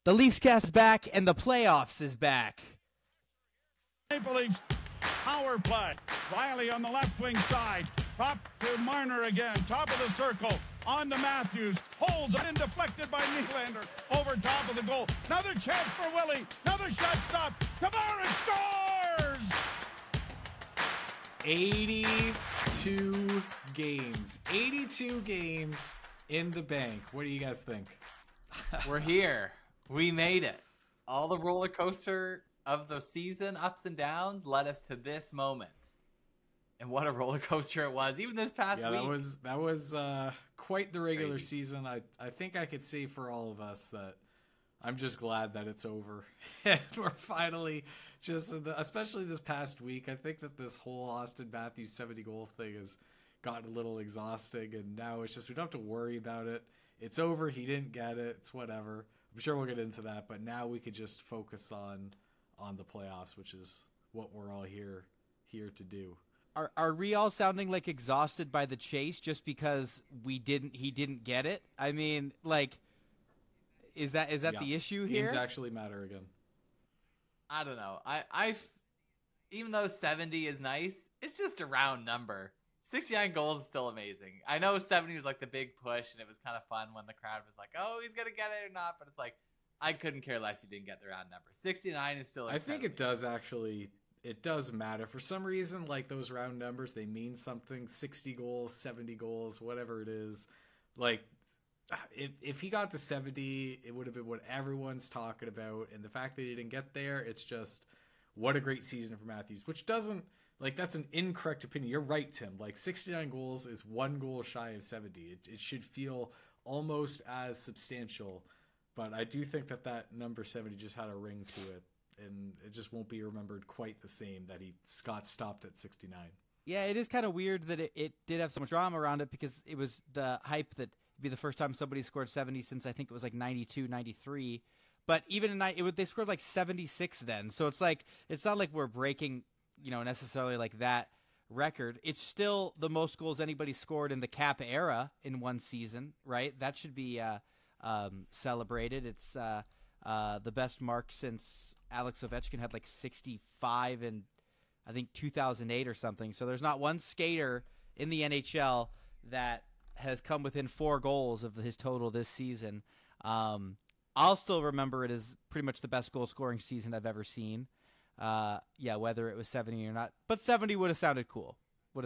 The Leafs cast is back, and the playoffs is back. Maple Leafs power play. Riley on the left wing side. Top to Marner again. Top of the circle. On to Matthews. Holds it and deflected by Nylander. Over top of the goal. Another chance for Willie. Another shot stop. Tavares scores! 82 games. 82 games in the bank. What do you guys think? We're here. We made it. All the roller coaster of the season, ups and downs, led us to this moment. And what a roller coaster it was, even this past week. That was quite the regular Crazy. season. I think I could say for all of us that I'm just glad that it's over. And we're finally just, especially this past week, I think that this whole Austin Matthews 70-goal thing has gotten a little exhausting, and now it's just we don't have to worry about it. It's over. He didn't get it. It's whatever. I'm sure we'll get into that, but now we could just focus on the playoffs, which is what we're all here to do. Are we all sounding like exhausted by the chase just because he didn't get it? I mean, like, is that the issue here? Games actually matter again. I don't know. I even though 70 is nice, it's just a round number. 69 goals is still amazing. I know 70 was like the big push, and it was kind of fun when the crowd was like, "Oh, he's gonna get it or not." But it's like I couldn't care less. He didn't get the round number. 69 is still. I think it does actually. It does matter for some reason. Like those round numbers, they mean something. 60 goals, 70 goals, whatever it is. Like if he got to 70, it would have been what everyone's talking about. And the fact that he didn't get there, it's just what a great season for Matthews. Which doesn't. Like, that's an incorrect opinion. You're right, Tim. Like, 69 goals is one goal shy of 70. It should feel almost as substantial. But I do think that number 70 just had a ring to it. And it just won't be remembered quite the same that he got stopped at 69. Yeah, it is kind of weird that it did have so much drama around it because it was the hype that it'd be the first time somebody scored 70 since I think it was like 92, 93. But even they scored like 76 then. So it's like, it's not like we're breaking, necessarily like that record. It's still the most goals anybody scored in the Cap era in one season, right? That should be celebrated. It's the best mark since Alex Ovechkin had like 65 in, I think, 2008 or something. So there's not one skater in the NHL that has come within 4 goals of his total this season. I'll still remember it as pretty much the best goal scoring season I've ever seen. Whether it was 70 or not, but 70 would have sounded cool.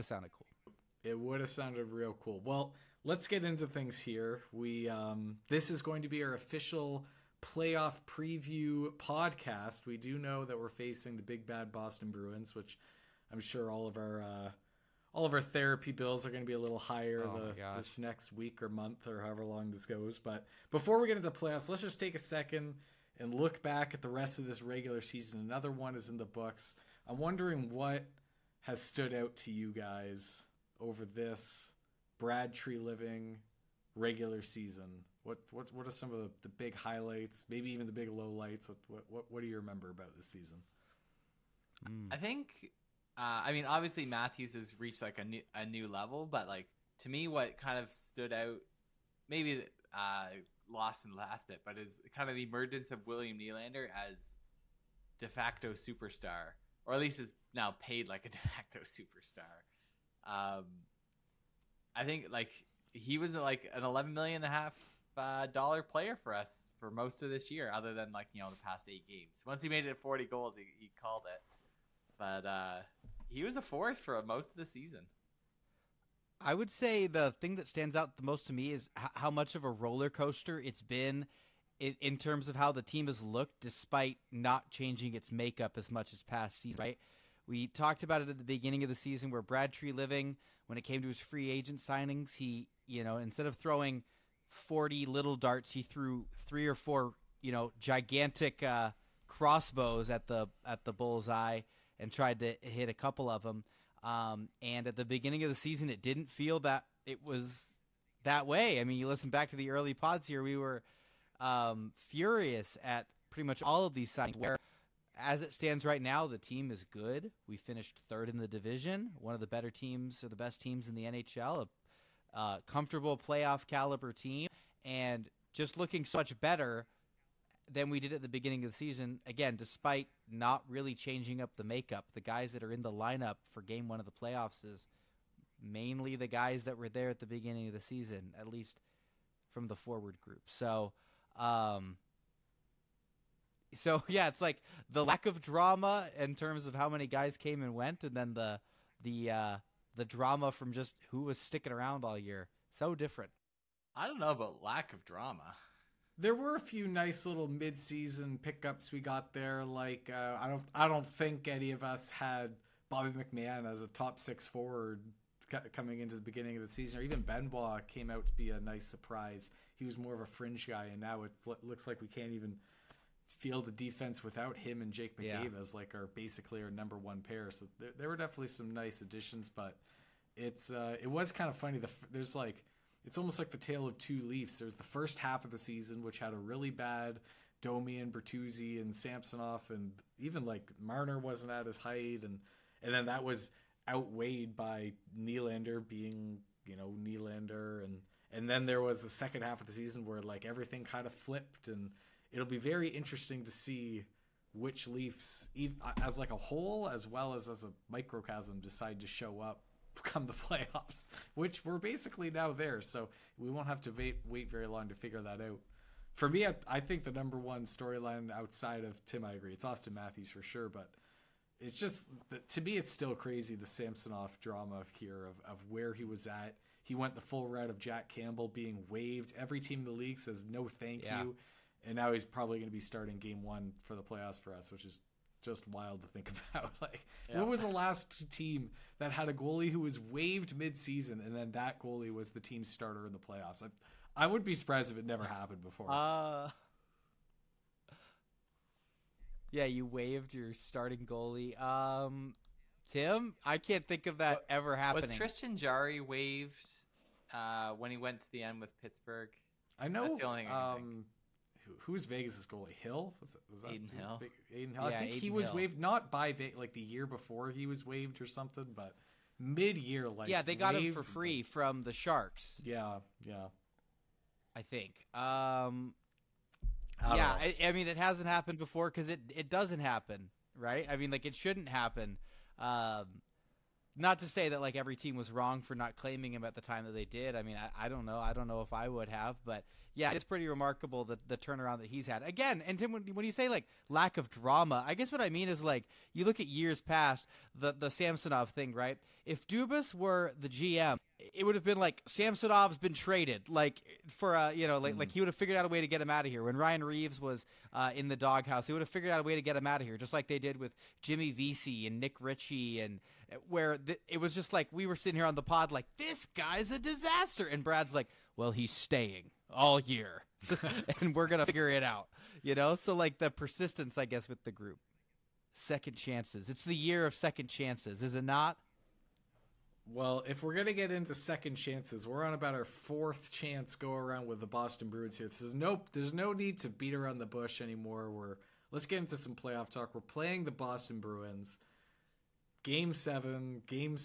It would have sounded real cool. Well, let's get into things here. We this is going to be our official playoff preview podcast. We do know that we're facing the big bad Boston Bruins, which I'm sure all of our therapy bills are going to be a little higher this next week or month or however long this goes. But before we get into the playoffs, let's just take a second and look back at the rest of this regular season. Another one is in the books. I'm wondering what has stood out to you guys over this Brad Treliving regular season. What are some of the big highlights? Maybe even the big lowlights. What do you remember about this season? I think, obviously Matthews has reached like a new level, but like to me, what kind of stood out, maybe lost in the last bit, but is kind of the emergence of William Nylander as de facto superstar, or at least is now paid like a de facto superstar. I think like he was like an $11.5 million player for us for most of this year, other than like the past 8 games. Once he made it 40 goals, he called it. But he was a force for most of the season. I would say the thing that stands out the most to me is how much of a roller coaster it's been in terms of how the team has looked despite not changing its makeup as much as past season, right? We talked about it at the beginning of the season where Brad Treliving, when it came to his free agent signings, he, instead of throwing 40 little darts, he threw 3 or 4, gigantic crossbows at the bullseye and tried to hit a couple of them. And at the beginning of the season, it didn't feel that it was that way. I mean, you listen back to the early pods here, we were furious at pretty much all of these signings where, as it stands right now, the team is good. We finished 3rd in the division, one of the better teams or the best teams in the NHL, a comfortable playoff caliber team, and just looking so much better than we did at the beginning of the season. Again, despite not really changing up the makeup, the guys that are in the lineup for game 1 of the playoffs is mainly the guys that were there at the beginning of the season, at least from the forward group. So yeah, it's like the lack of drama in terms of how many guys came and went, and then the drama from just who was sticking around all year. So different. I don't know about lack of drama. There were a few nice little mid-season pickups we got there. Like I don't think any of us had Bobby McMahon as a top 6 forward coming into the beginning of the season, or even Benoit came out to be a nice surprise. He was more of a fringe guy, and now it looks like we can't even field the defense without him and Jake McCabe as like basically our number 1 pair. So there were definitely some nice additions, but it was kind of funny. There's like, it's almost like the tale of two Leafs. There's the first half of the season, which had a really bad Domi and Bertuzzi and Samsonov, and even like Marner wasn't at his height, and then that was outweighed by Nylander being, Nylander, and then there was the second half of the season where like everything kind of flipped, and it'll be very interesting to see which Leafs, as like a whole as well as a microcosm, decide to show up come the playoffs, which we're basically now there, so we won't have to wait very long to figure that out. For me, I think the number 1 storyline outside of Tim, I agree, it's Austin Matthews for sure, but it's just, to me, it's still crazy, the Samsonov drama here of where he was at. He went the full route of Jack Campbell being waived. Every team in the league says no thank you, and now he's probably going to be starting game 1 for the playoffs for us, which is just wild to think about. Like, what was the last team that had a goalie who was waived mid-season, and then that goalie was the team's starter in the playoffs? I would be surprised if it never happened before. Yeah, you waived your starting goalie. Tim, I can't think of that ever happening. Was Tristan Jarry waived when he went to the end with Pittsburgh? I know. That's the only thing I can think. Who's Vegas' goalie? Hill? Was that Aiden Hill? Aiden Hill. Yeah, I think Aiden he was Hill. waived not by like the year before he was waived or something, but mid-year. Like, yeah, they got him waived, for free from the Sharks. Yeah. I think. I mean, it hasn't happened before because it doesn't happen, right? I mean, like, it shouldn't happen. Not to say that like every team was wrong for not claiming him at the time that they did. I mean, I don't know. I don't know if I would have, but yeah, it's pretty remarkable the turnaround that he's had. Again, and Tim, when you say like lack of drama, I guess what I mean is like you look at years past, the Samsonov thing, right? If Dubas were the GM, it would have been like Samsonov's been traded, like for like he would have figured out a way to get him out of here. When Ryan Reeves was in the doghouse, he would have figured out a way to get him out of here, just like they did with Jimmy Vesey and Nick Ritchie, and where it was just like we were sitting here on the pod like, this guy's a disaster, and Brad's like, well, he's staying all year, and we're gonna figure it out, So like the persistence, I guess, with the group, second chances. It's the year of second chances, is it not? Well, if we're going to get into second chances, we're on about our 4th chance go around with the Boston Bruins here. There's no need to beat around the bush anymore. Let's get into some playoff talk. We're playing the Boston Bruins. Game 7,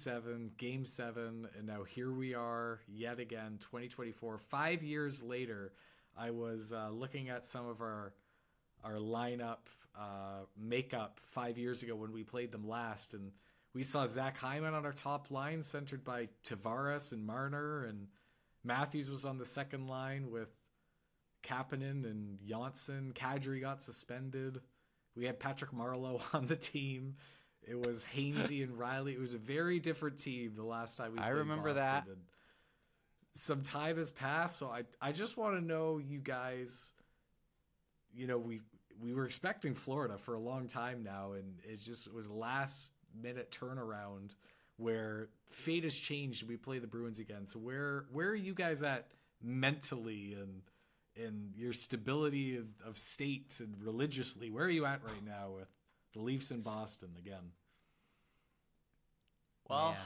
and now here we are yet again, 2024. 5 years later, I was looking at some of our lineup makeup 5 years ago when we played them last, and we saw Zach Hyman on our top line, centered by Tavares and Marner, and Matthews was on the second line with Kapanen and Janssen. Kadri got suspended. We had Patrick Marleau on the team. It was Hainsey and Riley. It was a very different team the last time we played. I remember Boston. that. And some time has passed, so I just want to know, you guys, we were expecting Florida for a long time now, and it was last minute turnaround where fate has changed and we play the Bruins again. So where are you guys at mentally and your stability of state and religiously? Where are you at right now with the Leafs in Boston again? Well, Man.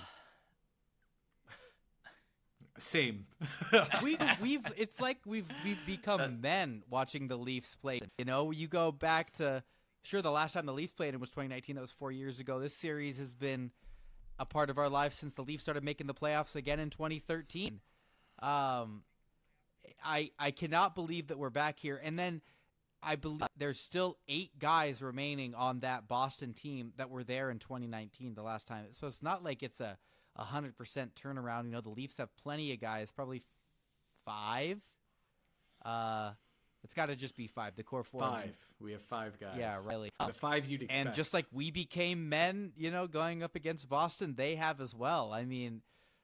Same. It's like we've become men watching the Leafs play. You go back to, sure, the last time the Leafs played it was 2019. That was 4 years ago. This series has been a part of our life since the Leafs started making the playoffs again in 2013. I cannot believe that we're back here. And then I believe there's still 8 guys remaining on that Boston team that were there in 2019, the last time. So it's not like it's a 100% turnaround. You know, the Leafs have plenty of guys, probably 5. It's got to just be 5. The core 4. 5. We have 5 guys. Yeah, really. The 5 you'd expect. And just like we became men, you know, going up against Boston, they have as well. I mean,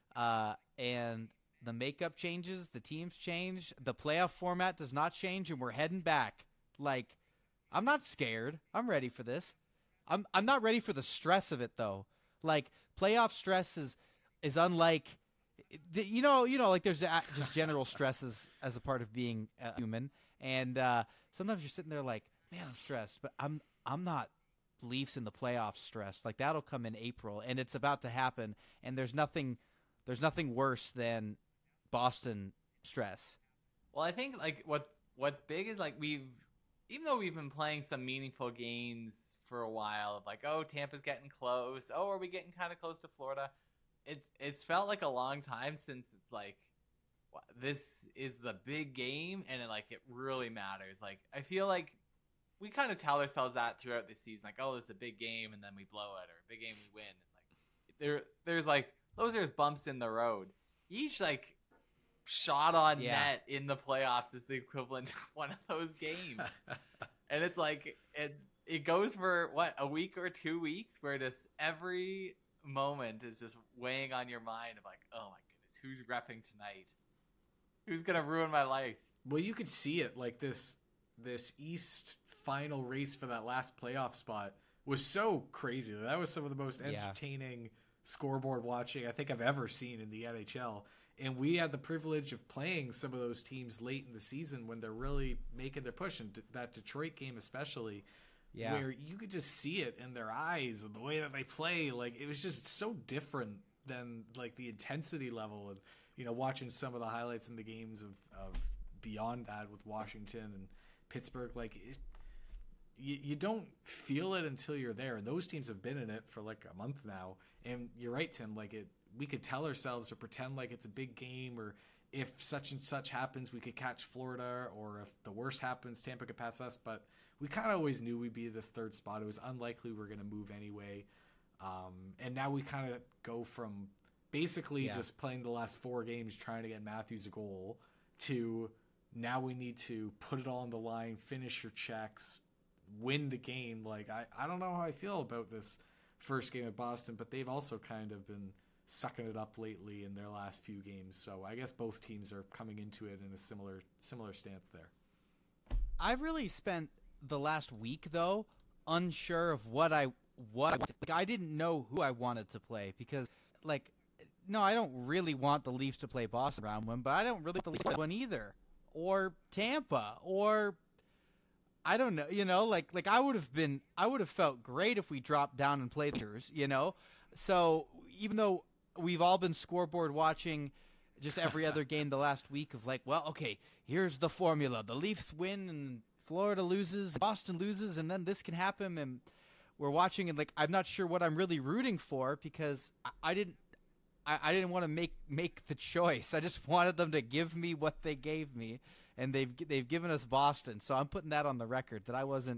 and the makeup changes, the teams change, the playoff format does not change, and we're heading back. Like, I'm not scared. I'm ready for this. I'm not ready for the stress of it though. Like, playoff stress is unlike, you know, like there's just general stresses as a part of being human, and sometimes you're sitting there like, man, I'm stressed, but I'm not Leafs in the playoffs stressed. Like, that'll come in April, and it's about to happen, and there's nothing worse than Boston stress. Well, I think like what's big is like even though we've been playing some meaningful games for a while, of like, oh, Tampa's getting close. Oh, are we getting kind of close to Florida? It's felt like a long time since it's like, this is the big game, and it really matters. Like, I feel like we kind of tell ourselves that throughout the season, like, oh, this is a big game, and then we blow it, or a big game we win. It's like there's like those are bumps in the road. Each like shot on net in the playoffs is the equivalent of one of those games. And it's like it goes for a week or 2 weeks where just every moment is just weighing on your mind of like, oh my goodness, who's repping tonight? Who's gonna ruin my life? Well, you could see it like this East final race for that last playoff spot was so crazy. That was some of the most entertaining scoreboard watching I think I've ever seen in the NHL. And we had the privilege of playing some of those teams late in the season when they're really making their push, and that Detroit game especially, where you could just see it in their eyes and the way that they play. Like, it was just so different than like the intensity level, and you know, watching some of the highlights in the games of beyond that with Washington and Pittsburgh. Like, you don't feel it until you're there, and those teams have been in it for like a month now. And you're right, Tim. Like, we could tell ourselves or pretend like it's a big game, or if such and such happens, we could catch Florida, or if the worst happens, Tampa could pass us. But we kind of always knew we'd be this third spot. It was unlikely we were going to move anyway. And now we kind of go from basically just playing the last 4 games trying to get Matthews a goal to now we need to put it all on the line, finish your checks, win the game. Like, I don't know how I feel about this first game at Boston, but they've also kind of been sucking it up lately in their last few games. So I guess both teams are coming into it in a similar stance there. I've really spent the last week though unsure of what I didn't know who I wanted to play, because like, no, I don't really want the Leafs to play Boston round 1, but I don't really want the Leafs to play one either, or Tampa, or I don't know, you know, like I would have felt great if we dropped down and played the Rangers, you know. So even though we've all been scoreboard watching just every other game the last week of like, well, okay, here's the formula. The Leafs win and Florida loses, Boston loses, and then this can happen, and we're watching, and like, I'm not sure what I'm really rooting for, because I didn't want to make the choice. I just wanted them to give me what they gave me, and they've given us Boston. So I'm putting that on the record that I wasn't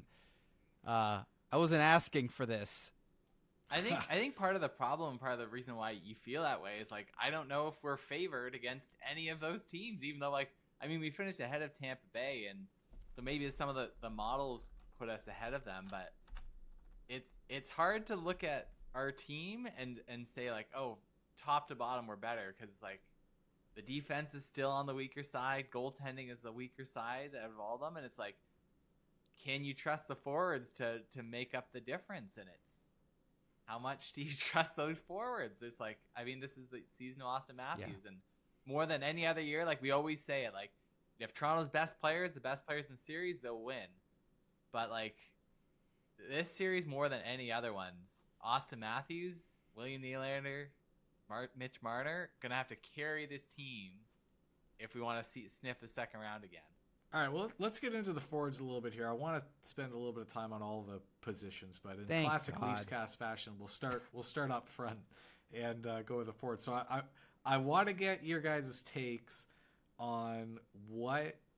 asking for this. I think part of the problem, part of the reason why you feel that way is like, I don't know if we're favored against any of those teams, even though like, I mean, we finished ahead of Tampa Bay, and so maybe some of the models put us ahead of them, but it's hard to look at our team and say like, oh, top to bottom we're better, because like the defense is still on the weaker side, goaltending is the weaker side out of all of them, and it's like, can you trust the forwards to make up the difference? And it's, how much do you trust those forwards? It's like, I mean, this is the season of Austin Matthews, and more than any other year, like we always say it, like, if Toronto's best players, the best players in the series, they'll win. But like, this series more than any other ones, Austin Matthews, William Nylander, Mitch Marner gonna have to carry this team if we want to sniff the second round again. All right, well, let's get into the forwards a little bit here. I want to spend a little bit of time on all the positions, but in classic Leafs cast fashion, we'll start up front and go with the forwards. So I want to get your guys' takes on what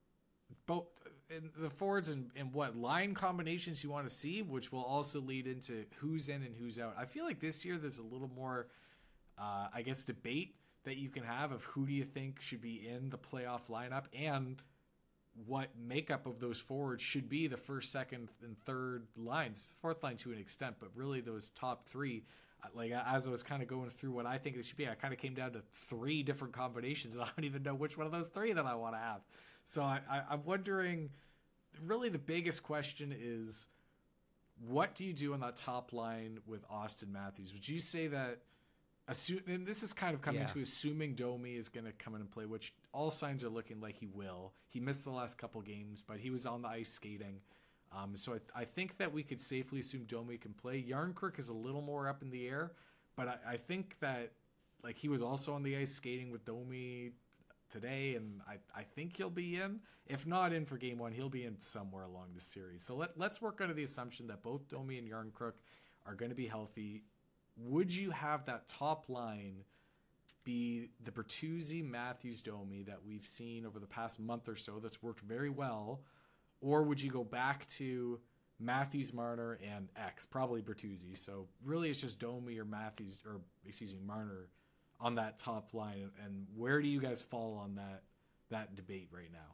both in the forwards and what line combinations you want to see, which will also lead into who's in and who's out. I feel like this year there's a little more, I guess, debate that you can have of who do you think should be in the playoff lineup and what makeup of those forwards should be the first, second, and third lines, fourth line to an extent, but really those top three. Like, as I was kind of going through what I think it should be, I kind of came down to 3 different combinations, and I don't even know which one of those 3 that I want to have. So I'm wondering, really the biggest question is, what do you do on that top line with Auston Matthews? Would you say that, and this is kind of coming to assuming Domi is going to come in and play, which all signs are looking like he will. He missed the last couple games, but he was on the ice skating. So I think that we could safely assume Domi can play. Yarncrook is a little more up in the air, but I think that, like, he was also on the ice skating with Domi today, and I think he'll be in. If not in for game 1, he'll be in somewhere along the series. So let's work under the assumption that both Domi and Yarncrook are going to be healthy. Would you have that top line be the Bertuzzi, Matthews, Domi that we've seen over the past month or so that's worked very well? Or would you go back to Matthews, Marner, and X, probably Bertuzzi? So really it's just Domi or Matthews, or excuse me, Marner on that top line. And where do you guys fall on that debate right now?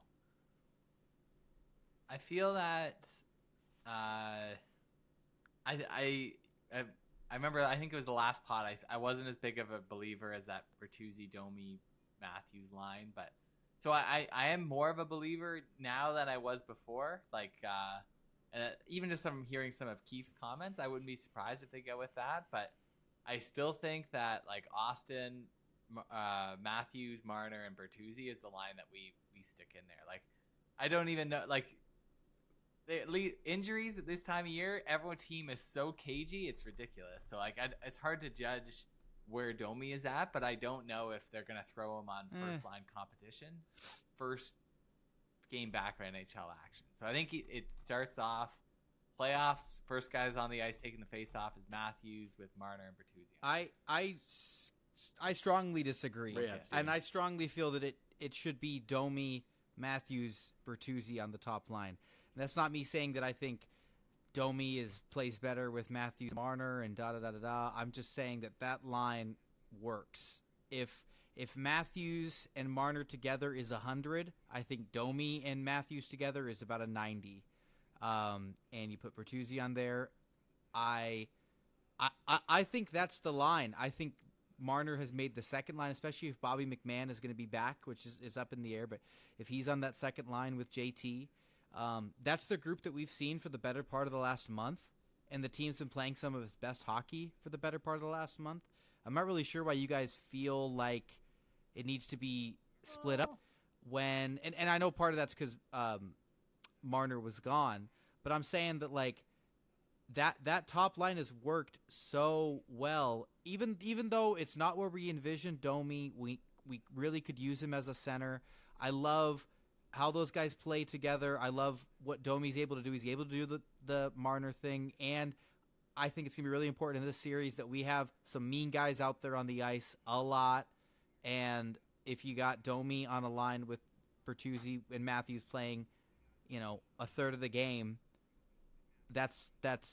I feel that I remember, I think it was the last pod, I wasn't as big of a believer as that Bertuzzi, Domi, Matthews line, but so I am more of a believer now than I was before. Like, even just hearing some of Keith's comments, I wouldn't be surprised if they go with that. But I still think that, like, Auston, Matthews, Marner, and Bertuzzi is the line that we stick in there. Like, I don't even know, like, injuries at this time of year, everyone's team is so cagey, it's ridiculous. So, like, it's hard to judge where Domi is at, but I don't know if they're going to throw him on first line competition, first game back for NHL action. So I think it starts off playoffs. First guys on the ice taking the face off is Matthews with Marner and Bertuzzi. I strongly disagree, Yeah, and I strongly feel that it should be Domi, Matthews, Bertuzzi on the top line. And that's not me saying that I think Domi plays better with Matthews, Marner, and da-da-da-da-da. I'm just saying that line works. If Matthews and Marner together is 100, I think Domi and Matthews together is about a 90. And you put Bertuzzi on there. I think that's the line. I think Marner has made the second line, especially if Bobby McMahon is going to be back, which is up in the air. But if he's on that second line with JT, that's the group that we've seen for the better part of the last month, and the team's been playing some of its best hockey for the better part of the last month. I'm not really sure why you guys feel like it needs to be split up and I know part of that's because Marner was gone, but I'm saying that, like, that top line has worked so well, even though it's not where we envisioned Domi. We really could use him as a center. I love how those guys play together. I love what Domi's able to do. He's able to do the Marner thing, and I think it's going to be really important in this series that we have some mean guys out there on the ice a lot, and if you got Domi on a line with Bertuzzi and Matthews playing, a third of the game, that's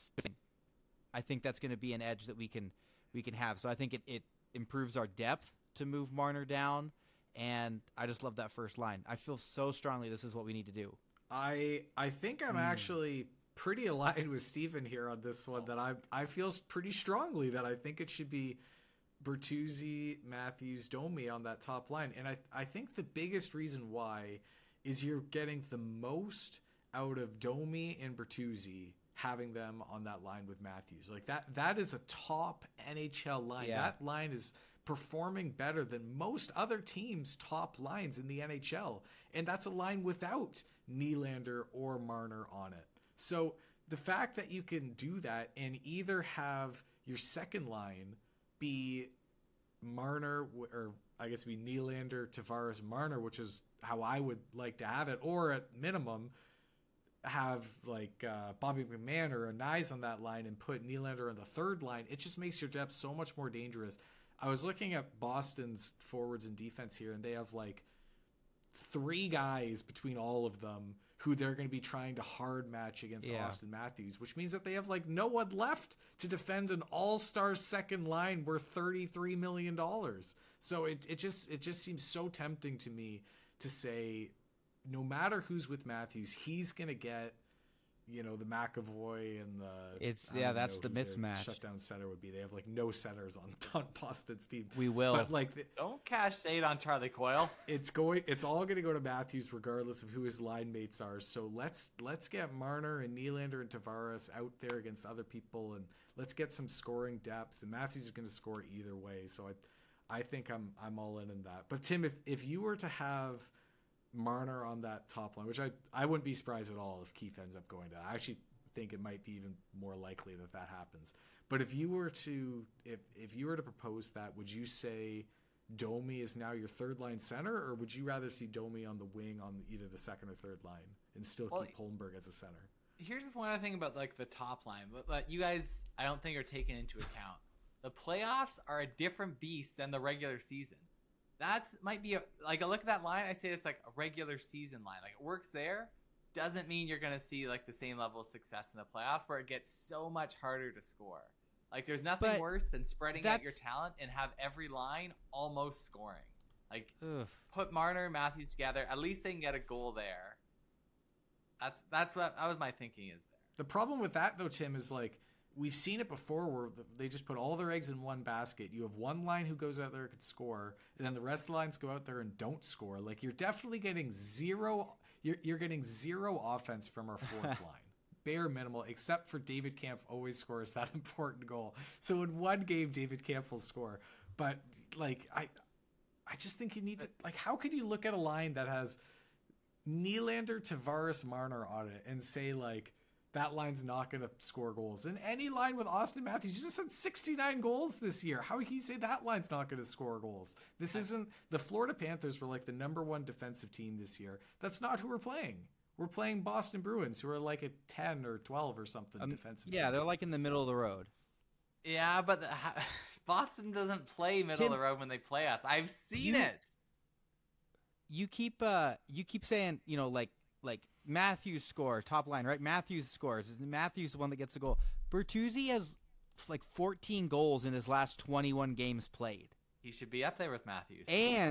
I think that's going to be an edge that we can have. So I think it improves our depth to move Marner down. And I just love that first line. I feel so strongly this is what we need to do. I think I'm actually pretty aligned with Steven here on this one, that I feel pretty strongly that I think it should be Bertuzzi, Matthews, Domi on that top line. And I think the biggest reason why is you're getting the most out of Domi and Bertuzzi having them on that line with Matthews. Like, that is a top NHL line. Yeah. That line is performing better than most other teams' top lines in the NHL. And that's a line without Nylander or Marner on it. So the fact that you can do that and either have your second line be Marner, or I guess be Nylander, Tavares, Marner, which is how I would like to have it, or at minimum have like Bobby McMahon or a Nyes on that line and put Nylander on the third line, it just makes your depth so much more dangerous. I was looking at Boston's forwards and defense here, and they have like 3 guys between all of them who they're going to be trying to hard match against Austin Matthews, which means that they have like no one left to defend an all-star second line worth $33 million. So it just seems so tempting to me to say, no matter who's with Matthews, he's going to get, you know, the McAvoy and that's the mismatch. Shutdown center would be. They have like no centers on Boston's team. We will. But like, don't cash shade on Charlie Coyle. It's all going to go to Matthews regardless of who his line mates are. So let's get Marner and Nylander and Tavares out there against other people, and let's get some scoring depth. And Matthews is going to score either way. So I think I'm all in that. But Tim, if you were to have Marner on that top line, which I wouldn't be surprised at all if Keefe ends up going to. I actually think it might be even more likely that happens. But if you were to propose that, would you say Domi is now your third line center, or would you rather see Domi on the wing on either the second or third line and still keep Holmberg as a center? Here's just one other thing about like the top line, but you guys I don't think are taken into account. The playoffs are a different beast than the regular season. That might be I look at that line, I say it's like a regular season line. Like, it works there, doesn't mean you're going to see like the same level of success in the playoffs where it gets so much harder to score. Like, there's nothing worse than spreading out your talent and have every line almost scoring. Like, put Marner and Matthews together, at least they can get a goal there. That was my thinking is there. The problem with that though, Tim, is like, we've seen it before where they just put all their eggs in one basket. You have one line who goes out there and can score, and then the rest of the lines go out there and don't score. Like, you're definitely getting zero. You're getting zero offense from our fourth line. Bare minimal, except for David Kampf always scores that important goal. So in one game, David Kampf will score. But like, I just think you need to, like, how could you look at a line that has Nylander, Tavares, Marner on it and say like, that line's not going to score goals? And any line with Austin Matthews, you just had 69 goals this year. How can you say that line's not going to score goals? This isn't the Florida Panthers were like the number 1 defensive team this year. That's not who we're playing. We're playing Boston Bruins, who are like a 10 or 12 or something defensive team. They're like in the middle of the road. Yeah, but Boston doesn't play middle of the road when they play us. I've seen it. You keep saying, you know, like Matthews score top line, right? Matthews scores. Matthews the one that gets the goal. Bertuzzi has like 14 goals in his last 21 games played. He should be up there with Matthews.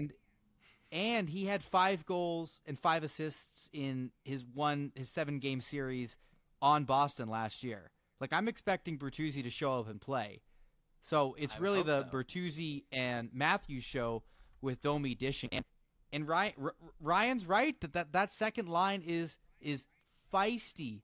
And he had 5 goals and 5 assists in his 7-game series on Boston last year. Like, I'm expecting Bertuzzi to show up and play. So it's really the Bertuzzi and Matthews show with Domi dishing. And Ryan's right that second line is feisty.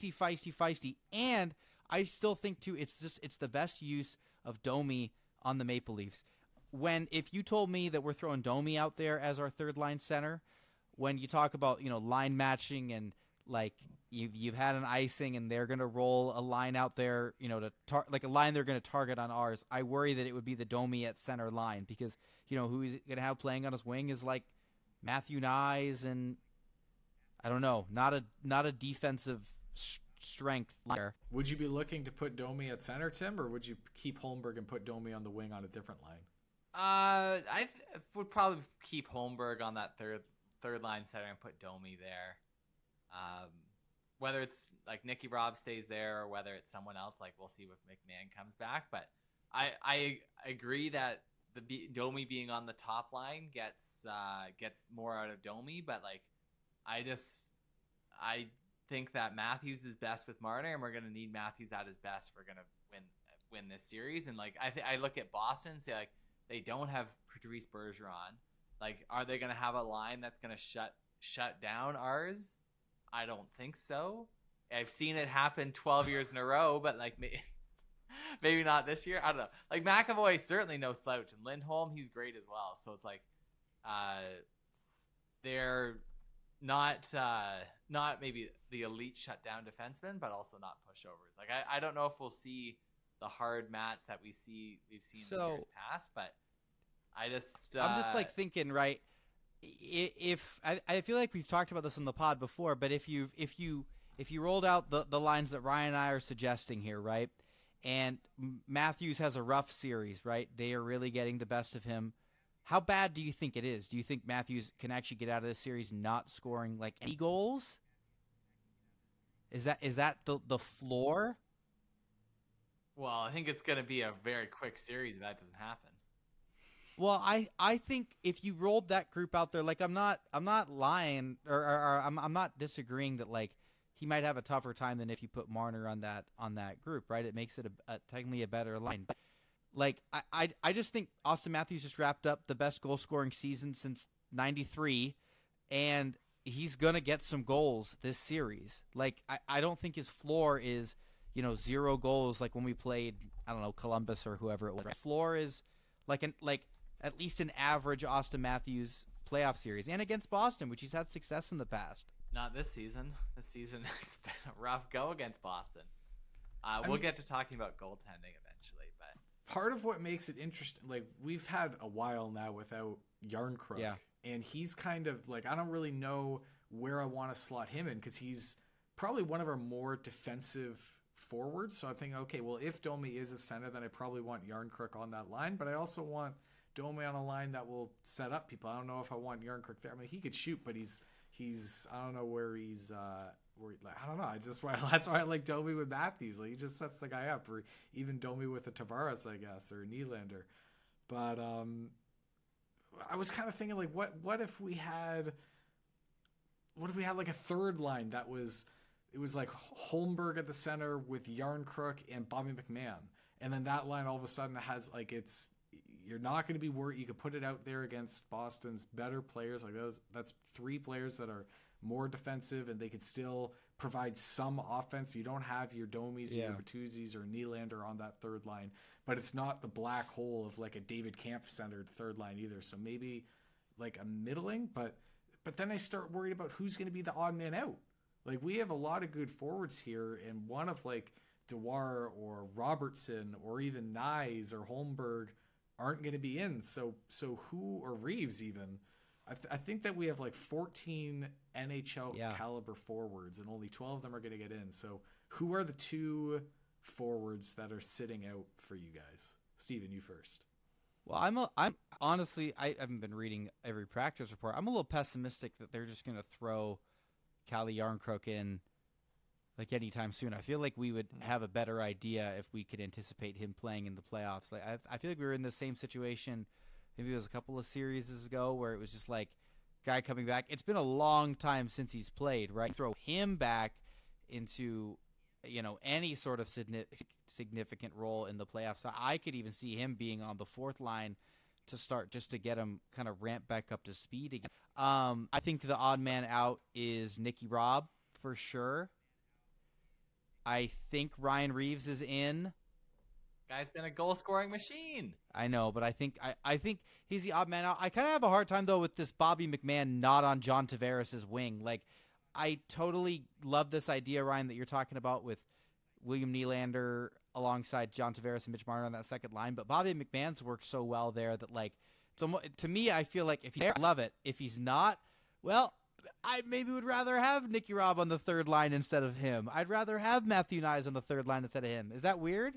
And I still think too it's the best use of Domi on the Maple Leafs. If you told me that we're throwing Domi out there as our third line center, when you talk about, you know, line matching and like you've had an icing and they're going to roll a line out there, you know, like a line they're going to target on ours, I worry that it would be the Domi at center line because, you know, who he's going to have playing on his wing is like Matthew Nyes and I don't know, not a defensive strength there. Would you be looking to put Domi at center, Tim, or would you keep Holmberg and put Domi on the wing on a different line? I would probably keep Holmberg on that third line center and put Domi there. Whether it's like Nicky Robb stays there or whether it's someone else, like we'll see if McMahon comes back. But I agree that Domi being on the top line gets more out of Domi. But like I think that Matthews is best with Marner, and we're gonna need Matthews at his best if we're gonna win this series. And like I look at Boston and say like, they don't have Patrice Bergeron. Like, are they going to have a line that's going to shut down ours? I don't think so. I've seen it happen 12 years in a row, but like maybe not this year. I don't know. Like, McAvoy certainly no slouch, and Lindholm, he's great as well. So it's like they're not maybe the elite shutdown defensemen, but also not pushovers. Like I don't know if we'll see the hard match that we've seen in the years past, but I'm just like thinking, right? If I feel like we've talked about this in the pod before, but if you rolled out the lines that Ryan and I are suggesting here, right? And Matthews has a rough series, right? They are really getting the best of him. how bad do you think it is? Do you think Matthews can actually get out of this series not scoring like any goals? Is that the floor? Well, I think it's going to be a very quick series if that doesn't happen. Well, I think if you rolled that group out there, like I'm not lying or I'm not disagreeing that like he might have a tougher time than if you put Marner on that group, right? It makes it technically a better line. But like I just think Austin Matthews just wrapped up the best goal scoring season since '93, and he's gonna get some goals this series. Like I don't think his floor is 0 goals like when we played I don't know Columbus or whoever it was. Floor is like at least an average Austin Matthews playoff series, and against Boston, which he's had success in the past. Not this season. This season it's been a rough go against Boston. We'll get to talking about goaltending eventually, but part of what makes it interesting, like we've had a while now without Yarncrook, and he's kind of like I don't really know where I want to slot him in because he's probably one of our more defensive forwards. So I'm thinking, okay, well if Domi is a center, then I probably want Yarncrook on that line, but I also want Domi on a line that will set up people. I don't know if I want Yarncrook there. I mean, he could shoot, but he's I don't know where he's I don't know. That's why I like Domi with Matthews. Like he just sets the guy up, or even Domi with a Tavares, I guess, or Nylander. But I was kind of thinking like, what if we had like a third line that was like Holmberg at the center with Yarncrook and Bobby McMahon, and then that line all of a sudden has like you're not going to be worried. You could put it out there against Boston's better players like those. That's 3 players that are more defensive and they could still provide some offense. You don't have your Domis, your Bertuzzis, or Nylander on that third line, but it's not the black hole of like a David Kampf-centered third line either. So maybe like a middling, but then I start worried about who's going to be the odd man out. Like we have a lot of good forwards here, and one of like Dewar or Robertson or even Nyes or Holmberg aren't going to be in. So who, or Reeves even, I think that we have like 14 NHL caliber forwards and only 12 of them are going to get in. So who are the 2 forwards that are sitting out for you guys? Steven, you first. Well, I'm honestly, I haven't been reading every practice report. I'm a little pessimistic that they're just going to throw Calle Yarncrook in like anytime soon. I feel like we would have a better idea if we could anticipate him playing in the playoffs. Like I feel like we were in the same situation. Maybe it was a couple of series ago where it was just like guy coming back. It's been a long time since he's played, right? Throw him back into any sort of significant role in the playoffs. So I could even see him being on the 4th line to start, just to get him kind of ramped back up to speed again. I think the odd man out is Nicky Robb for sure. I think Ryan Reeves is in. Guy's been a goal-scoring machine. I know, but I think he's the odd man out. I kind of have a hard time, though, with this Bobby McMahon not on John Tavares' wing. Like, I totally love this idea, Ryan, that you're talking about with William Nylander alongside John Tavares and Mitch Marner on that second line. But Bobby McMahon's worked so well there that, like, to me, I feel like if he's there, I love it. If he's not, well, I maybe would rather have Nicky Robb on the third line instead of him. I'd rather have Matthew Nyes on the third line instead of him. Is that weird?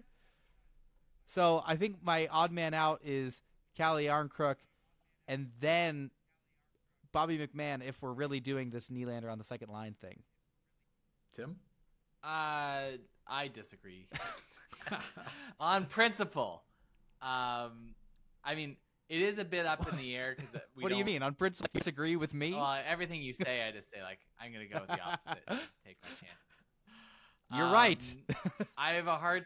So I think my odd man out is Calle Yarncrook, and then Bobby McMahon if we're really doing this Nylander on the second line thing. Tim? I disagree. On principle. I mean, it is a bit up in the air because what do you mean? On principle, you disagree with me? Well, everything you say, I just say like I'm gonna go with the opposite. Take my chances. You're right. I have a hard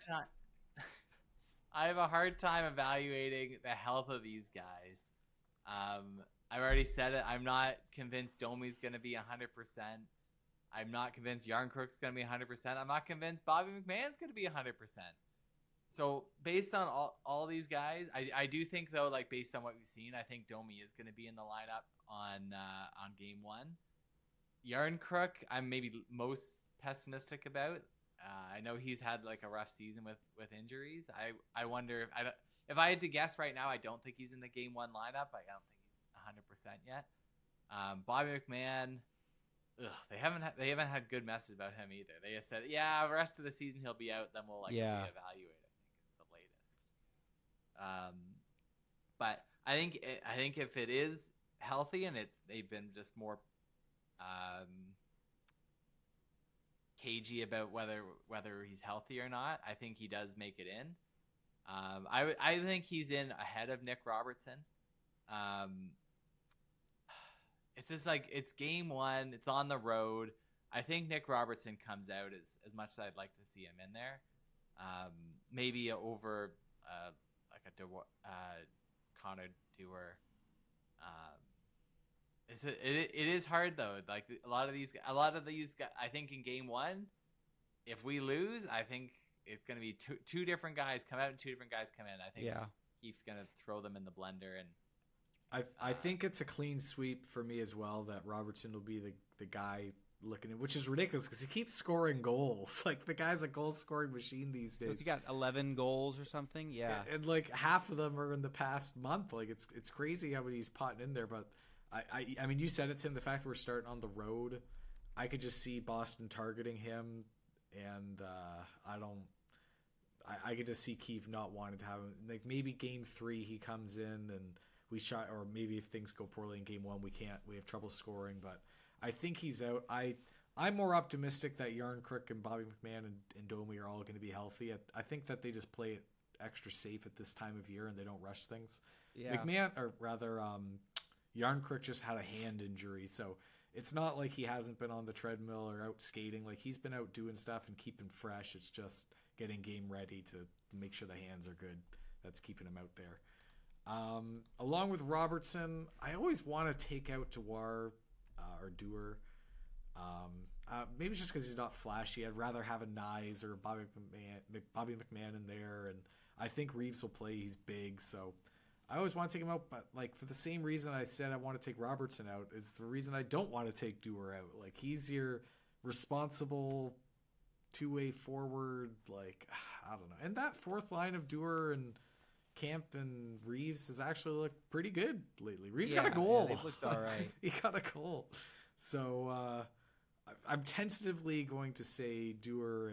time evaluating the health of these guys. I've already said it. I'm not convinced Domi's going to be 100%. I'm not convinced Yarncrook's going to be 100%. I'm not convinced Bobby McMahon's going to be 100%. So based on all these guys, I do think though, like based on what we've seen, I think Domi is going to be in the lineup on game 1. Yarncrook, I'm maybe most pessimistic about. I know he's had like a rough season with injuries. I wonder if I had to guess right now, I don't think he's in the game 1 lineup. I don't think he's 100% yet. Bobby McMahon, they haven't had good messages about him either. They just said, the rest of the season he'll be out. Then we'll reevaluate. I think is the latest. But I think if it is healthy and they've been just more cagey about whether he's healthy or not, I think he does make it in. I think he's in ahead of Nick Robertson. It's just like it's game one. It's on the road. I think Nick Robertson comes out as much as I'd like to see him in there. Maybe over like a Connor Dewar. It is hard though. Like a lot of these guys, I think in game one, if we lose, I think it's going to be two different guys come out and two different guys come in. I think Keith's going to throw them in the blender, and I think it's a clean sweep for me as well that Robertson will be the guy looking at, which is ridiculous because he keeps scoring goals. Like the guy's a goal scoring machine these days. He got 11 goals or something. Yeah, and like half of them are in the past month. Like it's crazy how many he's potting in there. But I mean, you said it, Tim. The fact that we're starting on the road, I could just see Boston targeting him, and I could just see Keefe not wanting to have him. Like maybe game 3 he comes in and we shot, or maybe if things go poorly in game 1 we have trouble scoring. But I think he's out. I'm more optimistic that Yarncrook and Bobby McMahon and Domi are all going to be healthy. I think that they just play it extra safe at this time of year and they don't rush things. Yeah. McMahon, or rather, Yarncrook just had a hand injury, so it's not like he hasn't been on the treadmill or out skating. Like he's been out doing stuff and keeping fresh. It's just getting game ready to make sure the hands are good. That's keeping him out there. Along with Robertson, I always want to take out Dewar or Dewar. Maybe it's just because he's not flashy. I'd rather have a Nyes or Bobby McMahon in there, and I think Reeves will play. He's big, so I always want to take him out. But like for the same reason I said I want to take Robertson out is the reason I don't want to take Dewar out. Like he's your responsible two-way forward. Like I don't know, and that fourth line of Dewar and Camp and Reeves has actually looked pretty good lately. Reeves got a goal. Yeah, they've looked all right. He got a goal. So I'm tentatively going to say Dewar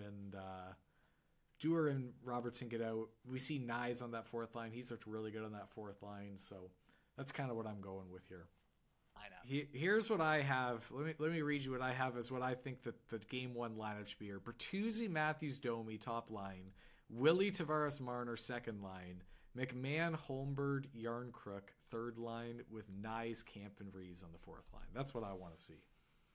and Robertson get out. We see Nyes on that fourth line. He's looked really good on that fourth line. So that's kind of what I'm going with here. I know. Here's what I have. Let me read you what I have as what I think that the game 1 lineup should be here. Bertuzzi, Matthews, Domi, top line. Willie, Tavares, Marner, second line. McMahon, Holmberg, Yarncrook, third line, with Nyes, Camp, and Reeves on the fourth line. That's what I want to see.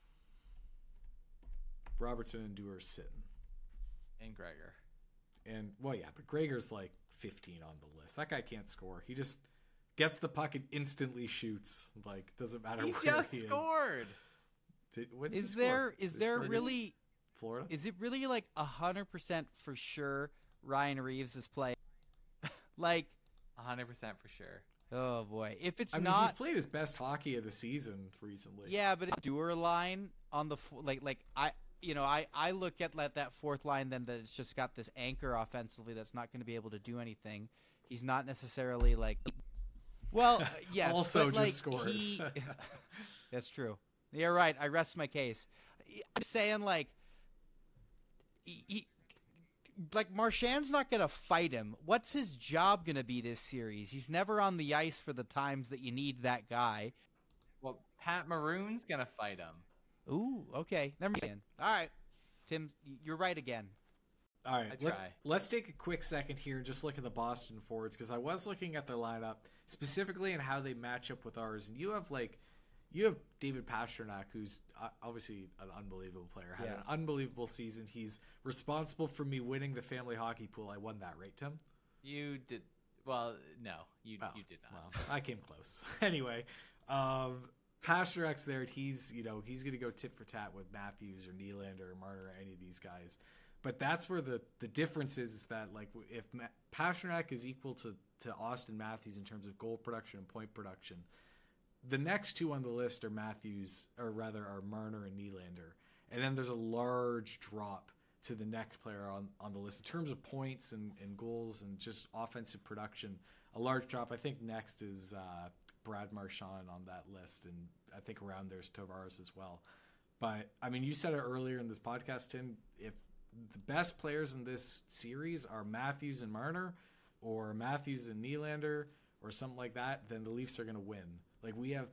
Robertson and Dewar sitting. And Gregor. And, well, yeah, but Gregor's like 15 on the list. That guy can't score. He just gets the puck and instantly shoots. Like, doesn't matter where he is. He just scored. Is there really Florida? Is it really like 100% for sure Ryan Reeves is playing? Like 100% for sure. Oh boy, if it's I mean, not, he's played his best hockey of the season recently. Yeah, but it's Dewar line on the I look at that fourth line then that it's just got this anchor offensively that's not going to be able to do anything. He's not necessarily like, well, yes, also but just like, scored. That's true. You're right. I rest my case. I'm saying like, like Marchand's not going to fight him. What's his job going to be this series? He's never on the ice for the times that you need that guy. Well, Pat Maroon's going to fight him. Ooh, okay. Never mind. All right. Tim, you're right again. All right, let's take a quick second here and just look at the Boston forwards, because I was looking at their lineup specifically and how they match up with ours. And you have David Pastrnak, who's obviously an unbelievable player, had an unbelievable season. He's responsible for me winning the family hockey pool. I won that, right, Tim? You did. Well, no, you did not. Well, I came close. Anyway, Pasternak's there. He's going to go tit for tat with Matthews or Nylander or Marner or any of these guys. But that's where the difference is that, like, if Pastrnak is equal to Austin Matthews in terms of goal production and point production, the next two on the list are Matthews, or rather are Marner and Nylander. And then there's a large drop to the next player on the list in terms of points and goals and just offensive production. A large drop. I think next is Brad Marchand on that list, and I think around there's Tavares as well. But I mean, you said it earlier in this podcast, Tim, if the best players in this series are Matthews and Marner, or Matthews and Nylander, or something like that, then the Leafs are going to win. Like, we have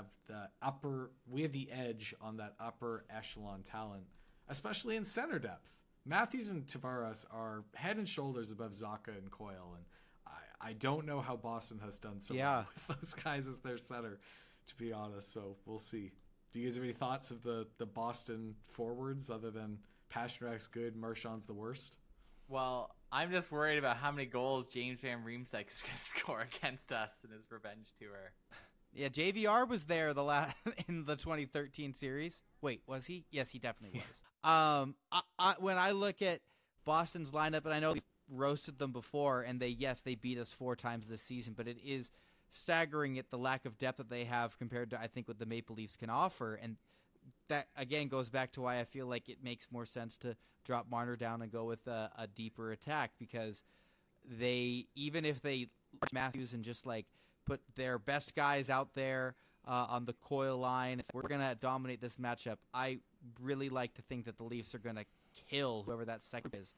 the edge on that upper echelon talent, especially in center depth. Matthews and Tavares are head and shoulders above Zacha and Coyle, and I don't know how Boston has done so well with those guys as their center, to be honest. So we'll see. Do you guys have any thoughts of the Boston forwards other than Pasternak's good, Marchand's the worst? Well, I'm just worried about how many goals James Van Riemsdyk is going to score against us in his revenge tour. Yeah, JVR was there in the 2013 series. Wait, was he? Yes, he definitely was. When I look at Boston's lineup, and I know we roasted them before, and they beat us 4 times this season, but it is staggering at the lack of depth that they have compared to, I think, what the Maple Leafs can offer. And that, again, goes back to why I feel like it makes more sense to drop Marner down and go with a deeper attack, because even if they Matthews and just like put their best guys out there on the Coyle line, we're going to dominate this matchup. I really like to think that the Leafs are going to kill whoever that second is.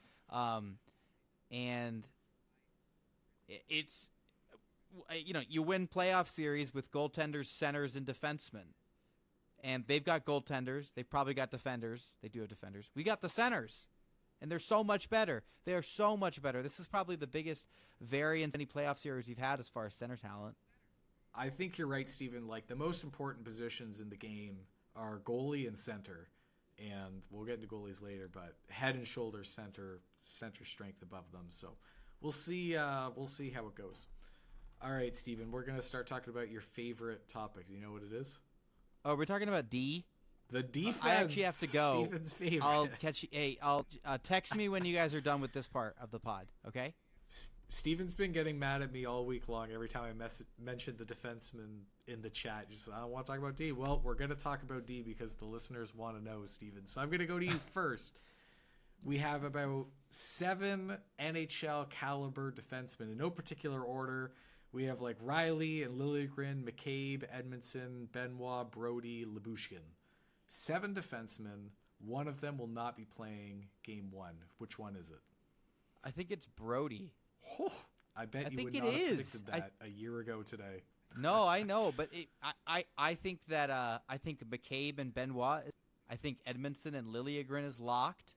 And it's, you win playoff series with goaltenders, centers, and defensemen. And they've got goaltenders. They've probably got defenders. They do have defenders. We got the centers. And they're so much better. They are so much better. This is probably the biggest variance in any playoff series we've had as far as center talent. I think you're right, Steven. Like, the most important positions in the game are goalie and center. And we'll get into goalies later, but head and shoulders center strength above them. So we'll see how it goes. All right, Steven, we're going to start talking about your favorite topic. Do you know what it is? Oh, we're talking about D? The defense. I actually have to go. Steven's favorite. I'll catch you. Hey, I'll text me when you guys are done with this part of the pod, okay? Steven's been getting mad at me all week long every time I mentioned the defenseman in the chat. He said, I don't want to talk about D. Well, we're going to talk about D because the listeners want to know, Steven. So I'm going to go to you first. We have about 7 NHL caliber defensemen in no particular order. We have like Riley and Liljegren, McCabe, Edmondson, Benoit, Brody, Lyubushkin. 7 defensemen. One of them will not be playing game 1. Which one is it? I think it's Brody. Oh, I bet you would not have predicted that a year ago today. No, I know, but I think that I think McCabe and Benoit. I think Edmondson and Liljegren is locked,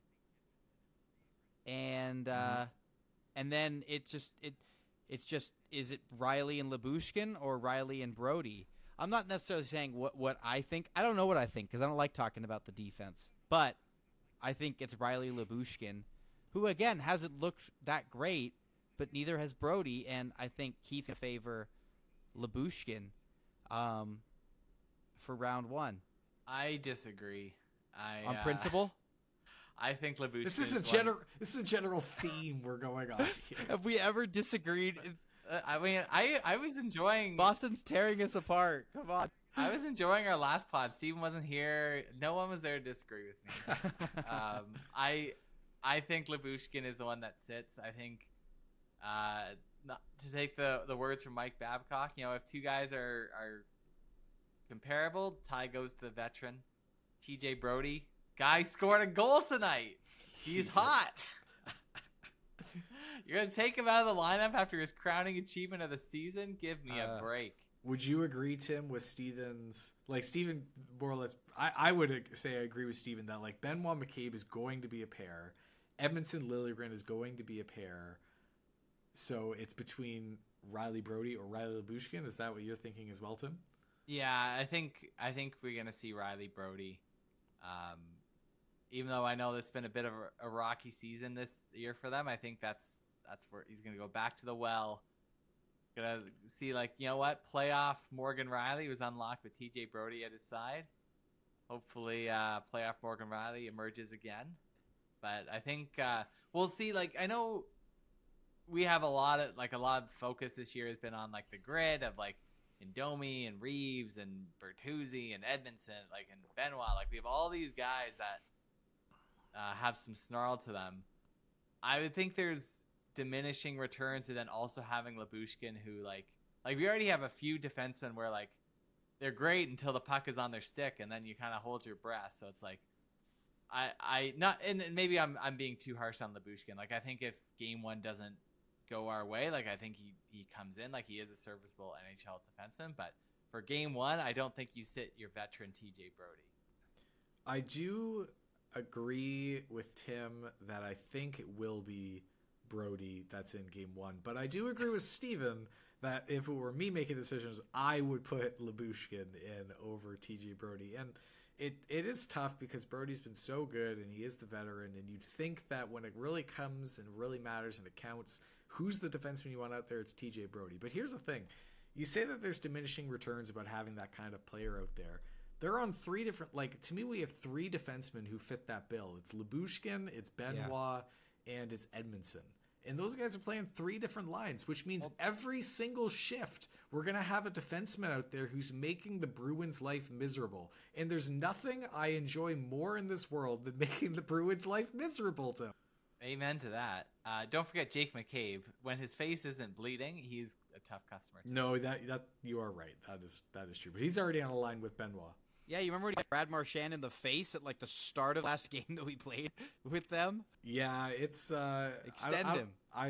and then it's just is it Riley and Lyubushkin or Riley and Brody? I'm not necessarily saying what I think. I don't know what I think because I don't like talking about the defense, but I think it's Riley Lyubushkin, who again hasn't looked that great, but neither has Brody, and I think Keith can favor Lyubushkin for round 1. I disagree. On principle? I think Lyubushkin. This is a general theme we're going on here. Have we ever disagreed? I mean, I was enjoying. Boston's tearing us apart. Come on. I was enjoying our last pod. Steven wasn't here. No one was there to disagree with me. I think Lyubushkin is the one that sits. I think, not to take the words from Mike Babcock, if two guys are comparable, tie goes to the veteran. TJ Brody, guy scored a goal tonight. He's hot. You're going to take him out of the lineup after his crowning achievement of the season? Give me a break. Would you agree, Tim, with Steven's... Like, Steven, more or less... I would say I agree with Steven that, like, Benoit McCabe is going to be a pair. Edmondson Liljegren is going to be a pair. So it's between Riley Brody or Riley Lyubushkin. Is that what you're thinking as well, Tim? Yeah, I think we're going to see Riley Brody. Even though I know that's been a bit of a rocky season this year for them, I think that's where he's going to go back to the well. Going to see, like, you know what? Playoff Morgan Riley was unlocked with TJ Brody at his side. Hopefully, playoff Morgan Riley emerges again. But I think we'll see. Like, I know we have a lot of focus this year has been on like the grid of like Indomi and Reeves and Bertuzzi and Edmondson, like, and Benoit. Like, we have all these guys that have some snarl to them. I would think there's diminishing returns to then also having Lyubushkin, who like we already have a few defensemen where like they're great until the puck is on their stick, and then you kind of hold your breath. So it's like I not, and maybe I'm being too harsh on Lyubushkin. Like, I think if game 1 doesn't go our way. Like, I think he comes in like he is a serviceable NHL defenseman, but for game one, I don't think you sit your veteran TJ Brody. I do agree with Tim that I think it will be Brody that's in game one, but I do agree with Steven that if it were me making decisions, I would put Lyubushkin in over TJ Brody. And it is tough because Brody's been so good and he is the veteran, and you'd think that when it really comes and really matters and it counts, who's the defenseman you want out there? It's TJ Brody. But here's the thing. You say that there's diminishing returns about having that kind of player out there. They're on three different, like, to me, we have three defensemen who fit that bill. It's Lyubushkin, it's Benoit, and it's Edmondson. And those guys are playing three different lines, which means every single shift, we're going to have a defenseman out there who's making the Bruins' life miserable. And there's nothing I enjoy more in this world than making the Bruins' life miserable to. Amen to that. Don't forget Jake McCabe. When his face isn't bleeding, he's a tough customer. No, that you are right. That is true. But he's already on a line with Benoit. Yeah, you remember when he got Brad Marchand in the face at like the start of the last game that we played with them? Yeah, it's extend him.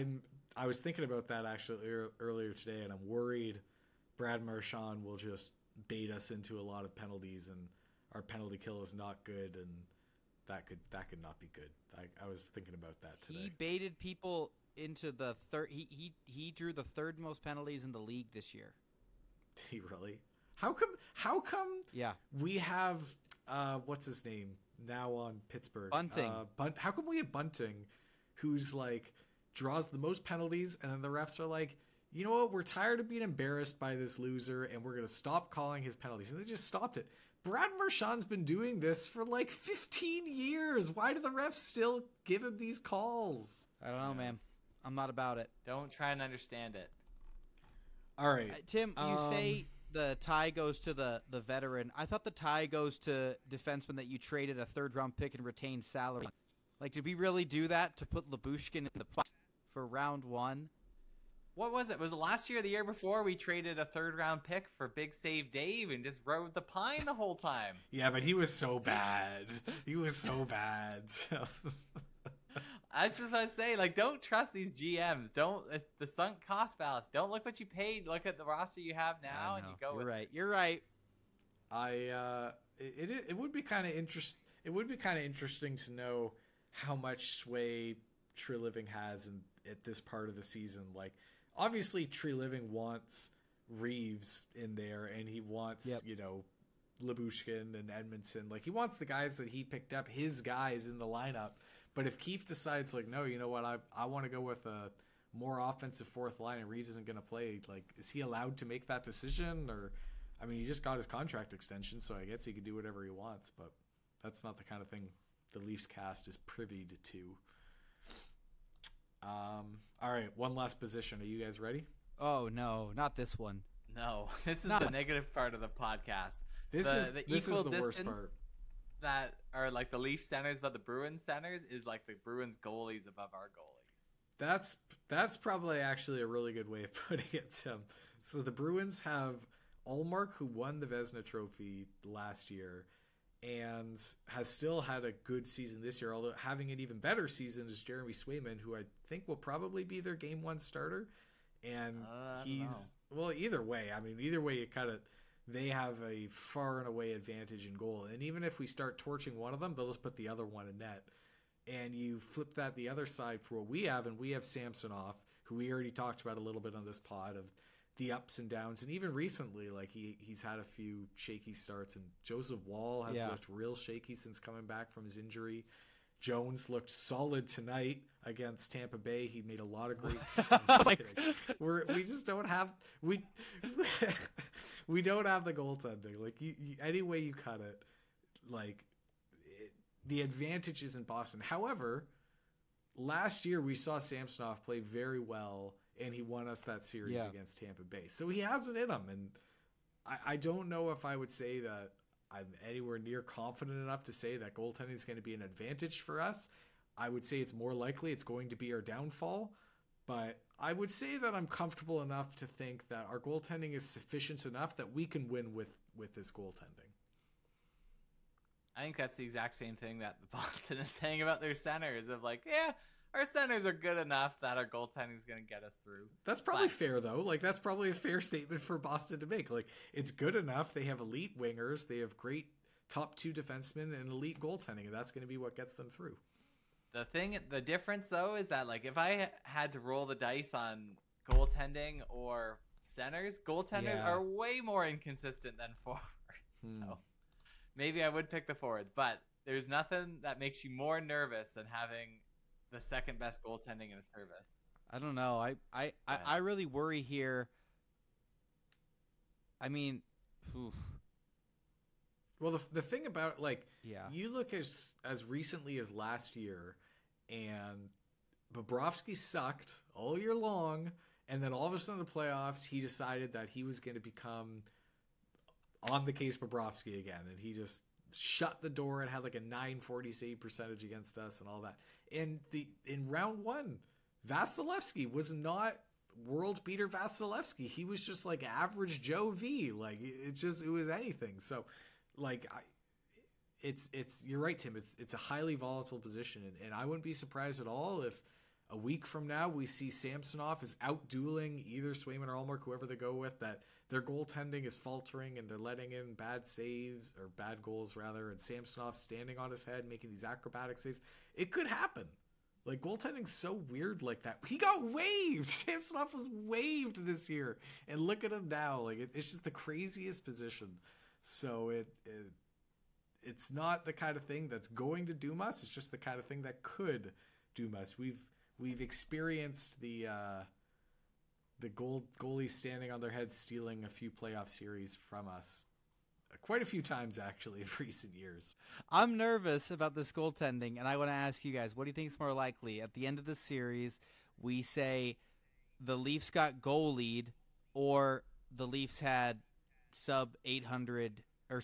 I was thinking about that actually earlier today, and I'm worried Brad Marchand will just bait us into a lot of penalties, and our penalty kill is not good, and that could not be good. I was thinking about that today. He baited people into the third. He drew the third most penalties in the league this year. Did he really? How come? Yeah. We have what's his name now on Pittsburgh? Bunting. How come we have Bunting, who's like draws the most penalties, and then the refs are like, you know what? We're tired of being embarrassed by this loser, and we're gonna stop calling his penalties, and they just stopped it. Brad Marchand's been doing this for like 15 years. Why do the refs still give him these calls? I don't know, man. I'm not about it. Don't try and understand it. All right, Tim, you say the tie goes to the veteran. I thought the tie goes to defenseman that you traded a third-round pick and retained salary. Like, did we really do that to put Lyubushkin in the plus for round one? What was it? Was it last year or the year before we traded a third-round pick for Big Save Dave and just rode the pine the whole time? Yeah, but he was so bad. He was so bad. That's just what I say. Like, don't trust these GMs. Don't the sunk cost fallacy. Don't look what you paid. Look at the roster you have now, and you go. You're right. You're right. It would be kind of It would be kind of interesting to know how much sway Tree Living has at this part of the season. Like, obviously, Tree Living wants Reeves in there, and he wants Lyubushkin and Edmondson. Like, he wants the guys that he picked up, his guys in the lineup. But if Keefe decides, like, no, you know what, I want to go with a more offensive fourth line and Reeves isn't going to play, like, is he allowed to make that decision? Or, I mean, he just got his contract extension, so I guess he can do whatever he wants. But that's not the kind of thing the Leafs cast is privy to. All right, one last position. Are you guys ready? Oh, no, not this one. No, this is the negative part of the podcast. This is the worst part. That are like the Leaf centers, but the Bruins centers is like the Bruins goalies above our goalies. That's probably actually a really good way of putting it, Tim. So the Bruins have Ullmark, who won the Vezina Trophy last year and has still had a good season this year, although having an even better season is Jeremy Swayman, who I think will probably be their game one starter. And well, either way, I mean, either way you cut it, they have a far and away advantage in goal. And even if we start torching one of them, they'll just put the other one in net. And you flip that the other side for what we have, and we have Samsonov, who we already talked about a little bit on this pod, of the ups and downs. And even recently, like, he's had a few shaky starts. And Joseph Wall has looked real shaky since coming back from his injury. Jones looked solid tonight against Tampa Bay. He made a lot of great saves. We just don't have we don't have the goaltending. Like, you any way you cut it, like, the advantage is in Boston. However, last year we saw Samsonov play very well, and he won us that series against Tampa Bay. So he has it in him, and I don't know if I would say that I'm anywhere near confident enough to say that goaltending is going to be an advantage for us. I would say it's more likely it's going to be our downfall, but I would say that I'm comfortable enough to think that our goaltending is sufficient enough that we can win with this goaltending. I think that's the exact same thing that the Boston is saying about their centers, of like, yeah, our centers are good enough that our goaltending is going to get us through. That's probably fair, though. Like, that's probably a fair statement for Boston to make. Like, it's good enough. They have elite wingers. They have great top 2 defensemen and elite goaltending, and that's going to be what gets them through. The difference, though, is that, like, if I had to roll the dice on goaltending or centers, goaltenders are way more inconsistent than forwards. So maybe I would pick the forwards, but there's nothing that makes you more nervous than having the second best goaltending in a service. I don't know. I really worry here. I mean, well, the thing about, like, you look as recently as last year, and Bobrovsky sucked all year long, and then all of a sudden in the playoffs, he decided that he was going to become on the case Bobrovsky again, and he just shut the door and had like a .940 save percentage against us and all that. And in round 1, Vasilevsky was not world beater Vasilevsky. He was just like average Joe V. Like, it was anything. So, like, it's you're right, Tim. It's a highly volatile position, and I wouldn't be surprised at all if a week from now we see Samsonov is out dueling either Swayman or Ullmark, whoever they go with, that their goaltending is faltering and they're letting in bad saves, or bad goals rather, and Samsonov standing on his head making these acrobatic saves. It could happen. Like, goaltending's so weird like that. He got waived. Samsonov was waived this year, and look at him now. Like, it's just the craziest position. So it's not the kind of thing that's going to doom us. It's just the kind of thing that could doom us. We've experienced the goalies standing on their heads stealing a few playoff series from us. Quite a few times, actually, in recent years. I'm nervous about this goaltending, and I want to ask you guys, what do you think is more likely? At the end of the series, we say the Leafs got goal lead, or the Leafs had sub 900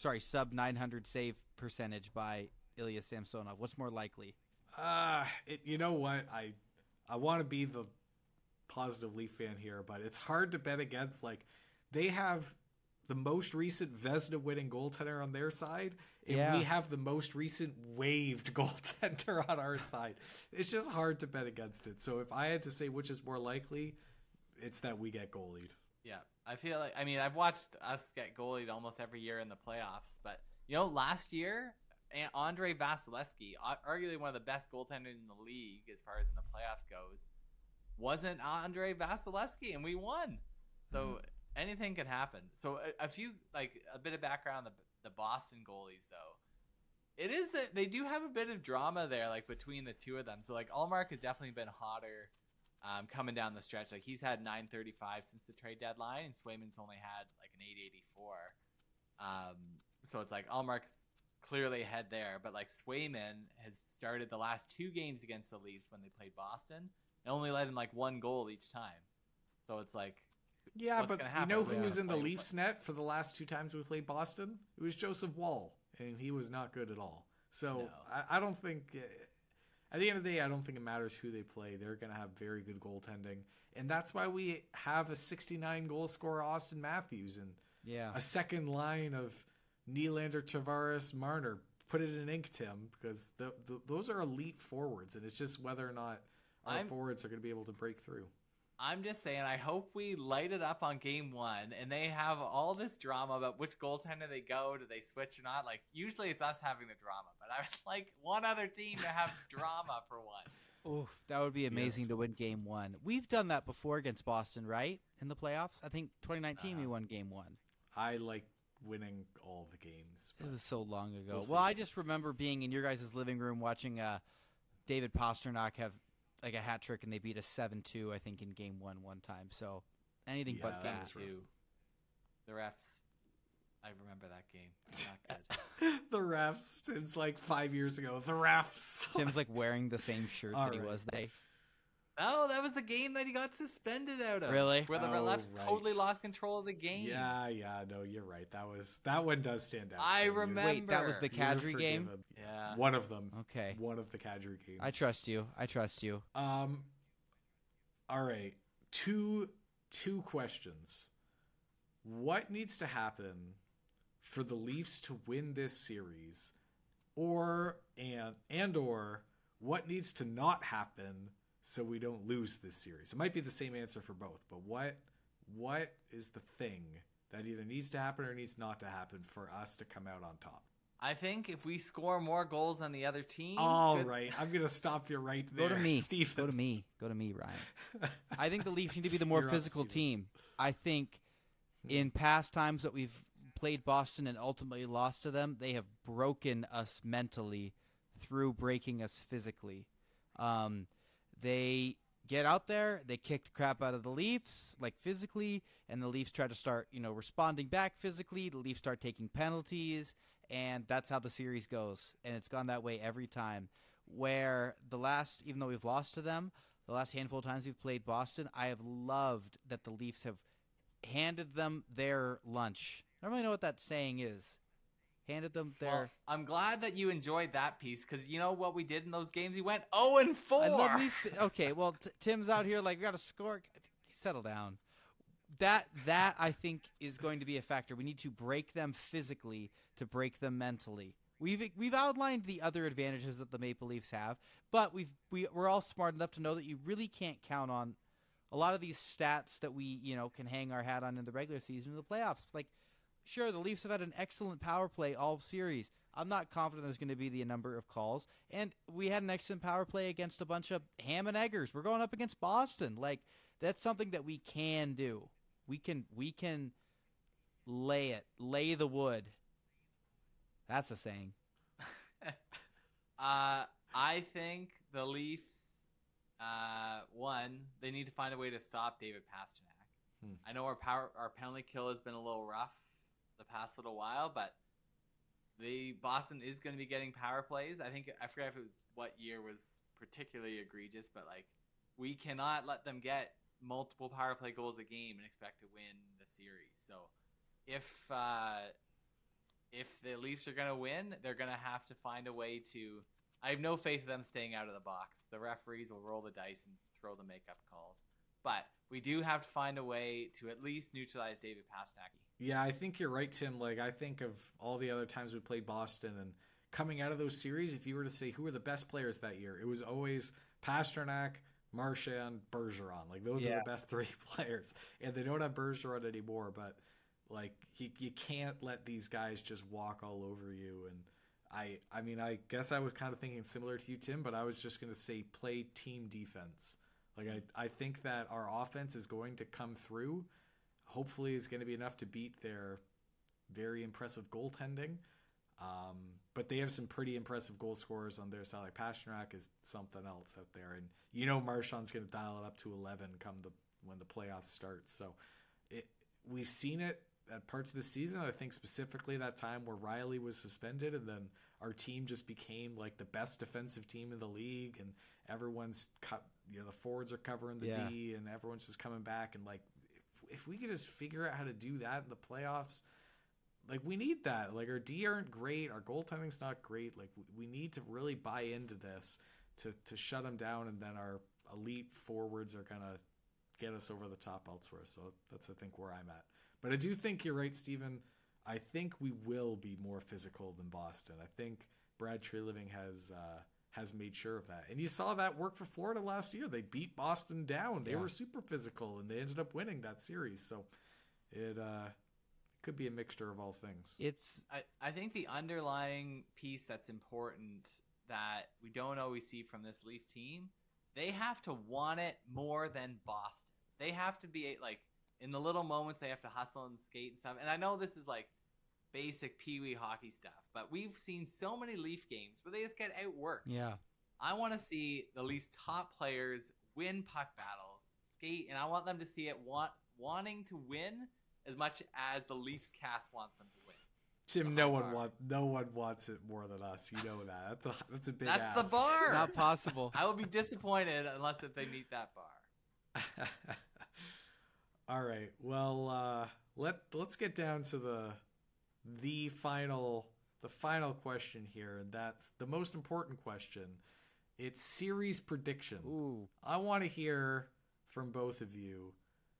save percentage by Ilya Samsonov. What's more likely? You know what? I want to be the positive Leaf fan here, but it's hard to bet against. Like, they have the most recent Vezina winning goaltender on their side, and we have the most recent waived goaltender on our side. It's just hard to bet against it. So if I had to say which is more likely, it's that we get goalied. Yeah, I feel like, I mean, I've watched us get goalied almost every year in the playoffs, but, you know, last year, Andrei Vasilevsky, arguably one of the best goaltenders in the league as far as in the playoffs goes, wasn't Andrei Vasilevsky, and we won. So anything could happen. So a bit of background on the Boston goalies, though. It is that they do have a bit of drama there, like, between the two of them. So, like, Ullmark has definitely been hotter coming down the stretch. Like, he's had 935 since the trade deadline, and Swayman's only had, like, an 884. So it's like Ullmark's clearly ahead there. But, like, Swayman has started the last 2 games against the Leafs when they played Boston and only let in, like, 1 goal each time. So it's like, yeah, but you know who was in the Leafs net for the last 2 times we played Boston? It was Joseph Woll, and he was not good at all. So no. I don't think, at the end of the day, I don't think it matters who they play. They're going to have very good goaltending, and that's why we have a 69-goal scorer, Austin Matthews, and a second line of Nylander, Tavares, Marner. Put it in ink, Tim, because those are elite forwards, and it's just whether or not our forwards are going to be able to break through. I'm just saying, I hope we light it up on game 1, and they have all this drama about which goaltender they go, do they switch or not. Like, usually it's us having the drama, but I would like one other team to have drama for once. Oh, that would be amazing to win game 1. We've done that before against Boston, right? In the playoffs? I think 2019 we won game 1. I like winning all the games. It was so long ago. Well, I just remember being in your guys' living room watching David Pastrnak have like a hat trick, and they beat us 7-2, I think, in game 1 time. So anything but game 2. The refs, I remember that game. Not good. The refs. Tim's like 5 years ago. The refs. Tim's like wearing the same shirt that he was that day. Oh, that was the game that he got suspended out of. Really? Where the refs totally lost control of the game. Yeah, no, you're right. That one does stand out. I remember. Wait, that was the Kadri game? Yeah. One of them. Okay. One of the Kadri games. I trust you. All right. Two questions. What needs to happen for the Leafs to win this series? Or what needs to not happen so we don't lose this series? It might be the same answer for both, but what is the thing that either needs to happen or needs not to happen for us to come out on top? I think if we score more goals than the other team. All right, I'm gonna stop you right there. Go to me, Steven. Go to me, Ryan. I think the Leafs need to be the more You're up, physical Steven. team. I think in past times that we've played Boston and ultimately lost to them, they have broken us mentally through breaking us physically. They get out there, they kick the crap out of the Leafs, like physically, and the Leafs try to start, responding back physically. The Leafs start taking penalties, and that's how the series goes. And it's gone that way every time. Where even though we've lost to them, the last handful of times we've played Boston, I have loved that the Leafs have handed them their lunch. I don't really know what that saying is. Handed them their... Well, I'm glad that you enjoyed that piece, because you know what we did in those games? We went 0-4. Okay, well, Tim's out here like, we got to score. Settle down. That I think is going to be a factor. We need to break them physically to break them mentally. We've outlined the other advantages that the Maple Leafs have, but we're all smart enough to know that you really can't count on a lot of these stats that we can hang our hat on in the regular season in the playoffs. Like, sure, the Leafs have had an excellent power play all series. I'm not confident there's going to be the number of calls, and we had an excellent power play against a bunch of ham and eggers. We're going up against Boston. Like, that's something that we can do. We can lay the wood. That's a saying. I think the Leafs, one, they need to find a way to stop David Pastrnak. I know our penalty kill has been a little rough the past little while, but Boston is going to be getting power plays. I forget if it was what year was particularly egregious, but like, we cannot let them get multiple power play goals a game and expect to win the series. So if the Leafs are going to win, they're going to have to find a way to... I have no faith in them staying out of the box. The referees will roll the dice and throw the makeup calls. But we do have to find a way to at least neutralize David Pastrnak. Yeah, I think you're right, Tim. Like, I think of all the other times we played Boston, and coming out of those series, if you were to say who were the best players that year, it was always Pastrnak, Marchand, Bergeron. Like, those are the best three players. And they don't have Bergeron anymore, but like, you can't let these guys just walk all over you. And I mean, I guess I was kind of thinking similar to you, Tim, but I was just going to say play team defense. Like, I think that our offense is going to come through. Hopefully it's going to be enough to beat their very impressive goaltending. But they have some pretty impressive goal scorers on their side. Like, Pastrnak is something else out there. And Marchand's going to dial it up to 11 when the playoffs start. So we've seen it at parts of the season. I think specifically that time where Riley was suspended, and then our team just became like the best defensive team in the league, and everyone's the forwards are covering the D, and everyone's just coming back. And like, if we could just figure out how to do that in the playoffs, like, we need that. Like, our D aren't great, our goaltending's not great. Like, we need to really buy into this to shut them down, and then our elite forwards are gonna get us over the top elsewhere. So that's, I think, where I'm at. But I do think you're right, Steven. I think we will be more physical than Boston. I think Brad Treliving has made sure of that. And you saw that work for Florida last year. They beat Boston down. They were super physical, and they ended up winning that series. So it could be a mixture of all things. I think the underlying piece that's important that we don't always see from this Leaf team, they have to want it more than Boston. They have to be like, in the little moments, they have to hustle and skate and stuff. And I know this is like basic peewee hockey stuff, but we've seen so many Leaf games where they just get outworked. Yeah. I want to see the Leafs top players win puck battles, skate, and I want them to see it wanting to win as much as the Leafs cast wants them to win. Tim, no one wants it more than us. You know that. That's a big ask. That's the bar. Not possible. I will be disappointed unless if they meet that bar. All right. Well, let's get down to the final question here, and that's the most important question. It's series prediction. Ooh. I want to hear from both of you.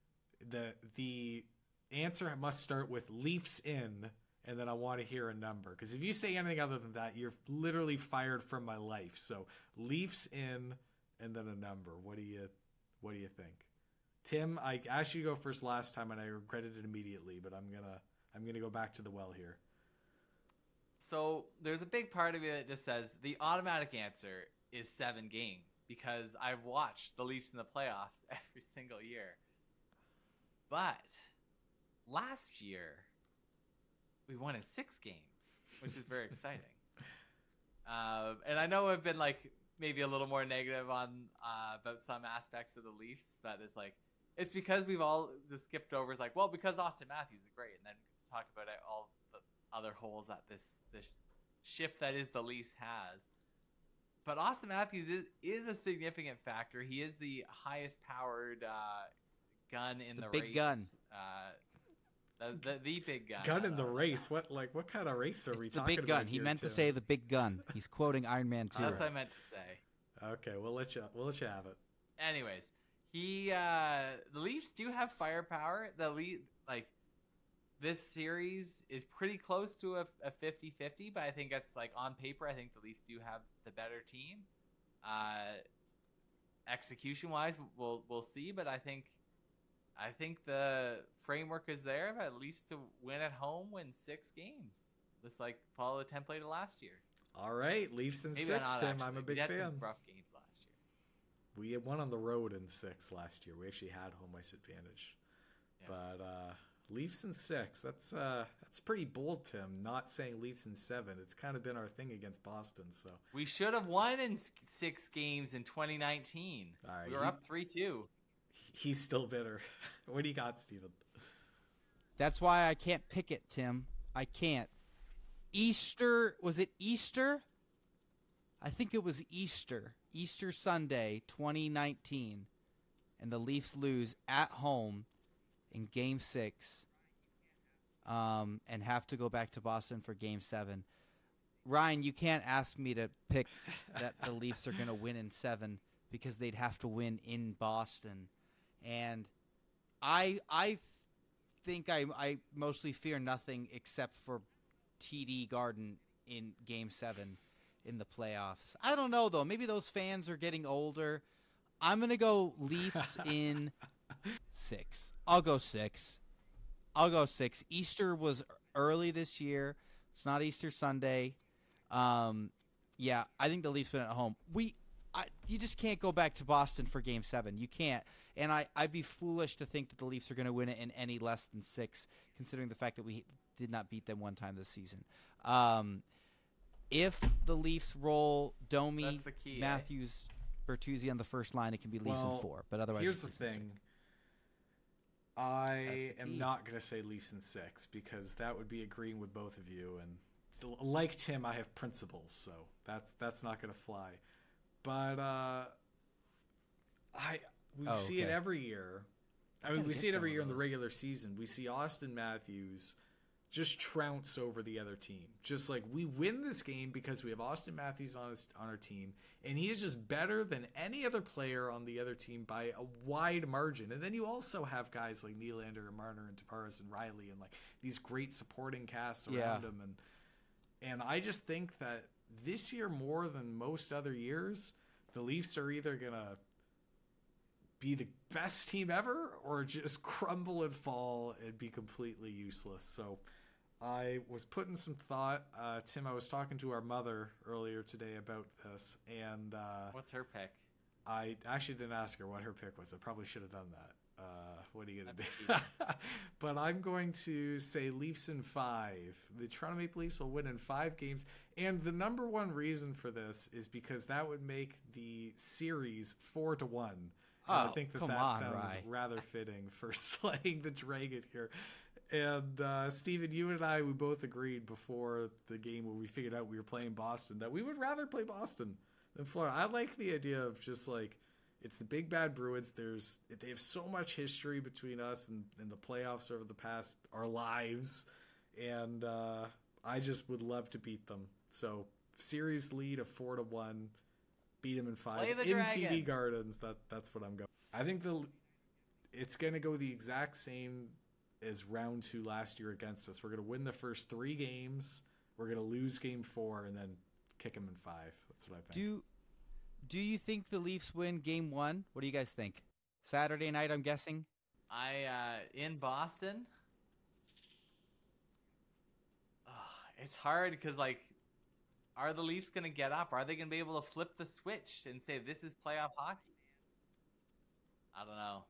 The answer must start with Leafs in, and then I want to hear a number. Because if you say anything other than that, you're literally fired from my life. So Leafs in, and then a number. What do you think? Tim, I asked you to go first last time and I regretted it immediately, but I'm gonna go back to the well here. So there's a big part of me that just says the automatic answer is 7 games because I've watched the Leafs in the playoffs every single year. But last year we won in 6 games, which is very exciting. And I know I've been like maybe a little more negative on about some aspects of the Leafs, but it's because we've all just skipped over. It's like, well, because Austin Matthews is great, and then talk about all the other holes that this ship that is the Leafs has. But Austin Matthews is a significant factor. He is the highest powered gun in the race. Big gun. The big gun. Gun in the race. What kind of race are we It's the talking big about gun. He here, meant to Tim? say the big gun. He's quoting Iron Man 2. That's what I meant to say. Okay, we'll let you have it. Anyways, the Leafs do have firepower. This series is pretty close to a 50-50, but I think that's on paper. I think the Leafs do have the better team. Execution wise, we'll see, but I think the framework is there. But Leafs to win at home, win 6 games. Just follow the template of last year. All right, Leafs in Maybe 6, not, Tim. actually. I'm a big we had fan. some rough games last year. We had won on the road in 6 last year. We actually had home ice advantage. Yeah. But Leafs in 6. That's pretty bold, Tim. Not saying Leafs in 7. It's kind of been our thing against Boston. So We should have won in 6 games in 2019. All right, we were up 3-2. he's still bitter. What do you got, Steven? That's why I can't pick it, Tim. I can't. Easter, was it Easter? I think it was Easter. Easter Sunday, 2019. And the Leafs lose at home in Game 6 and have to go back to Boston for Game 7. Ryan, you can't ask me to pick that the Leafs are going to win in 7 because they'd have to win in Boston. And I think I mostly fear nothing except for TD Garden in Game 7 in the playoffs. I don't know, though. Maybe those fans are getting older. I'm going to go Leafs in 6. I'll go 6. Easter was early this year. It's not Easter Sunday. Yeah, I think the Leafs win at home. You just can't go back to Boston for Game 7. You can't. And I'd be foolish to think that the Leafs are going to win it in any less than 6, considering the fact that we did not beat them one time this season. If the Leafs roll Domi, That's the key, Matthews, Bertuzzi on the first line, it can be Leafs in 4. But otherwise, here's it's the Leafs in thing. 6. I That's the am key. not going to say Leafs in 6 because that would be agreeing with both of you. And like Tim, I have principles, so that's not going to fly. But we see it okay. every year. I mean, gotta we get see it some every of year in the those. regular season. We see Austin Matthews just trounce over the other team. Just like we win this game because we have Austin Matthews on our team, and he is just better than any other player on the other team by a wide margin. And then you also have guys like Nylander and Marner and Tavares and Riley and like these great supporting cast around him. And I just think that this year more than most other years, the Leafs are either gonna be the best team ever or just crumble and fall and be completely useless. So I was putting some thought. Tim, I was talking to our mother earlier today about this, and What's her pick? I actually didn't ask her what her pick was. I probably should have done that. What are you going to do? But I'm going to say Leafs in 5. The Toronto Maple Leafs will win in 5 games. And the number one reason for this is because that would make the series 4-1. I think that come that on, sounds Rye. rather fitting for slaying the dragon here. And Steven, you and I, we both agreed before the game when we figured out we were playing Boston that we would rather play Boston than Florida. I like the idea of just like, it's the big bad Bruins. They have so much history between us and the playoffs over the past our lives, and I just would love to beat them. So series lead of 4-1, beat them in 5 Slay the in dragon. TD Gardens. That's what I'm going. I think it's going to go the exact same as round 2 last year against us. We're going to win the first 3 games. We're going to lose game 4 and then kick them in 5. That's what I think. Do you think the Leafs win Game 1? What do you guys think? Saturday night, I'm guessing. In Boston. It's hard because, like, are the Leafs going to get up? Are they going to be able to flip the switch and say this is playoff hockey? I don't know.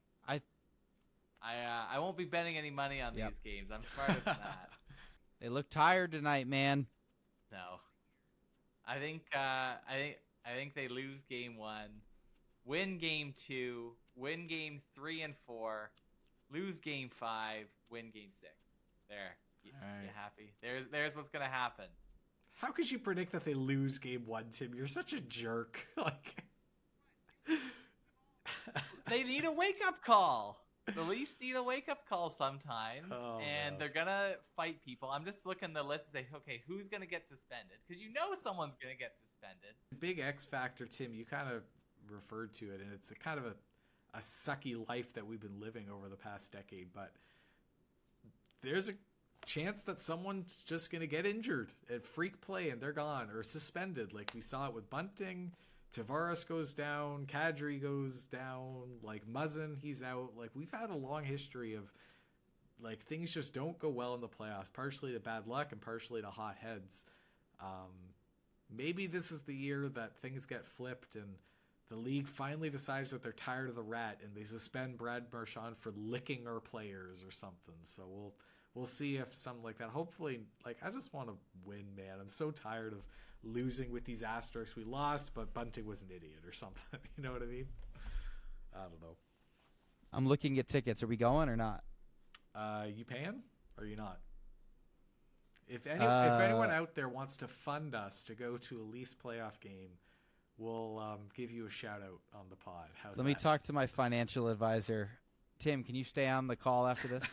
I won't be betting any money on these games. I'm smarter than that. They look tired tonight, man. No, I think they lose Game 1, win Game 2, win Game 3 and 4, lose Game 5, win Game 6. There, you happy? There's what's gonna happen. How could you predict that they lose Game 1, Tim? You're such a jerk. Like, they need a wake-up call. The Leafs need a wake-up call sometimes, and they're going to fight people. I'm just looking at the list and say, okay, who's going to get suspended? Because you know someone's going to get suspended. Big X factor, Tim, you kind of referred to it, and it's a kind of a sucky life that we've been living over the past decade, but there's a chance that someone's just going to get injured at freak play and they're gone or suspended. Like we saw it with Bunting. Tavares goes down, Kadri goes down, like Muzzin, he's out. Like we've had a long history of like things just don't go well in the playoffs, partially to bad luck and partially to hot heads. Maybe this is the year that things get flipped and the league finally decides that they're tired of the rat and they suspend Brad Marchand for licking our players or something. So we'll see if something like that. Hopefully, like I just want to win, man. I'm so tired of losing with these asterisks. We lost, but Bunting was an idiot or something. You know what I mean? I don't know. I'm looking at tickets. Are we going or not? You paying or you not? If anyone out there wants to fund us to go to a Leafs playoff game, we'll give you a shout out on the pod. How's Let me talk to my financial advisor. Tim, can you stay on the call after this?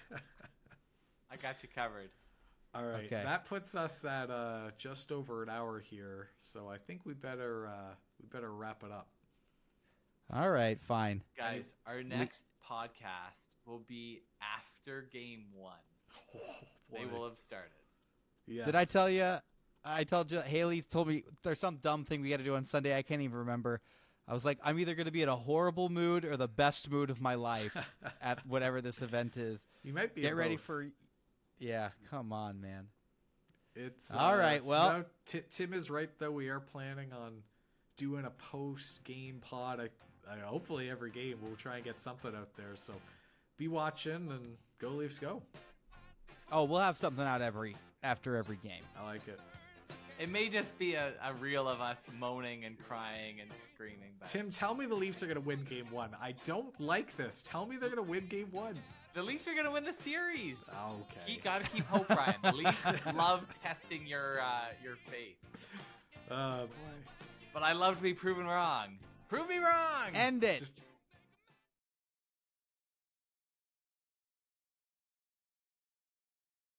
I got you covered. All right, okay. That puts us at just over an hour here, so I think we better wrap it up. All right, fine. Guys, our next podcast will be after Game 1. Oh, they will have started. Yes. Did I tell you? I told you, Haley told me there's some dumb thing we got to do on Sunday. I can't even remember. I was like, I'm either going to be in a horrible mood or the best mood of my life at whatever this event is. You might be. Get ready both. for. Yeah, come on, man. It's all right. Well, Tim is right though. We are planning on doing a post-game pod. I hopefully every game we'll try and get something out there. So be watching and go Leafs go. Oh, we'll have something out after every game. I like it. It may just be a reel of us moaning and crying and screaming. But Tim, tell me the Leafs are going to win Game 1. I don't like this. Tell me they're going to win Game 1. the Leafs are going to win the series. Okay. You got to keep hope, Ryan. The Leafs love testing your faith. Boy. But I love to be proven wrong. Prove me wrong! End it. Just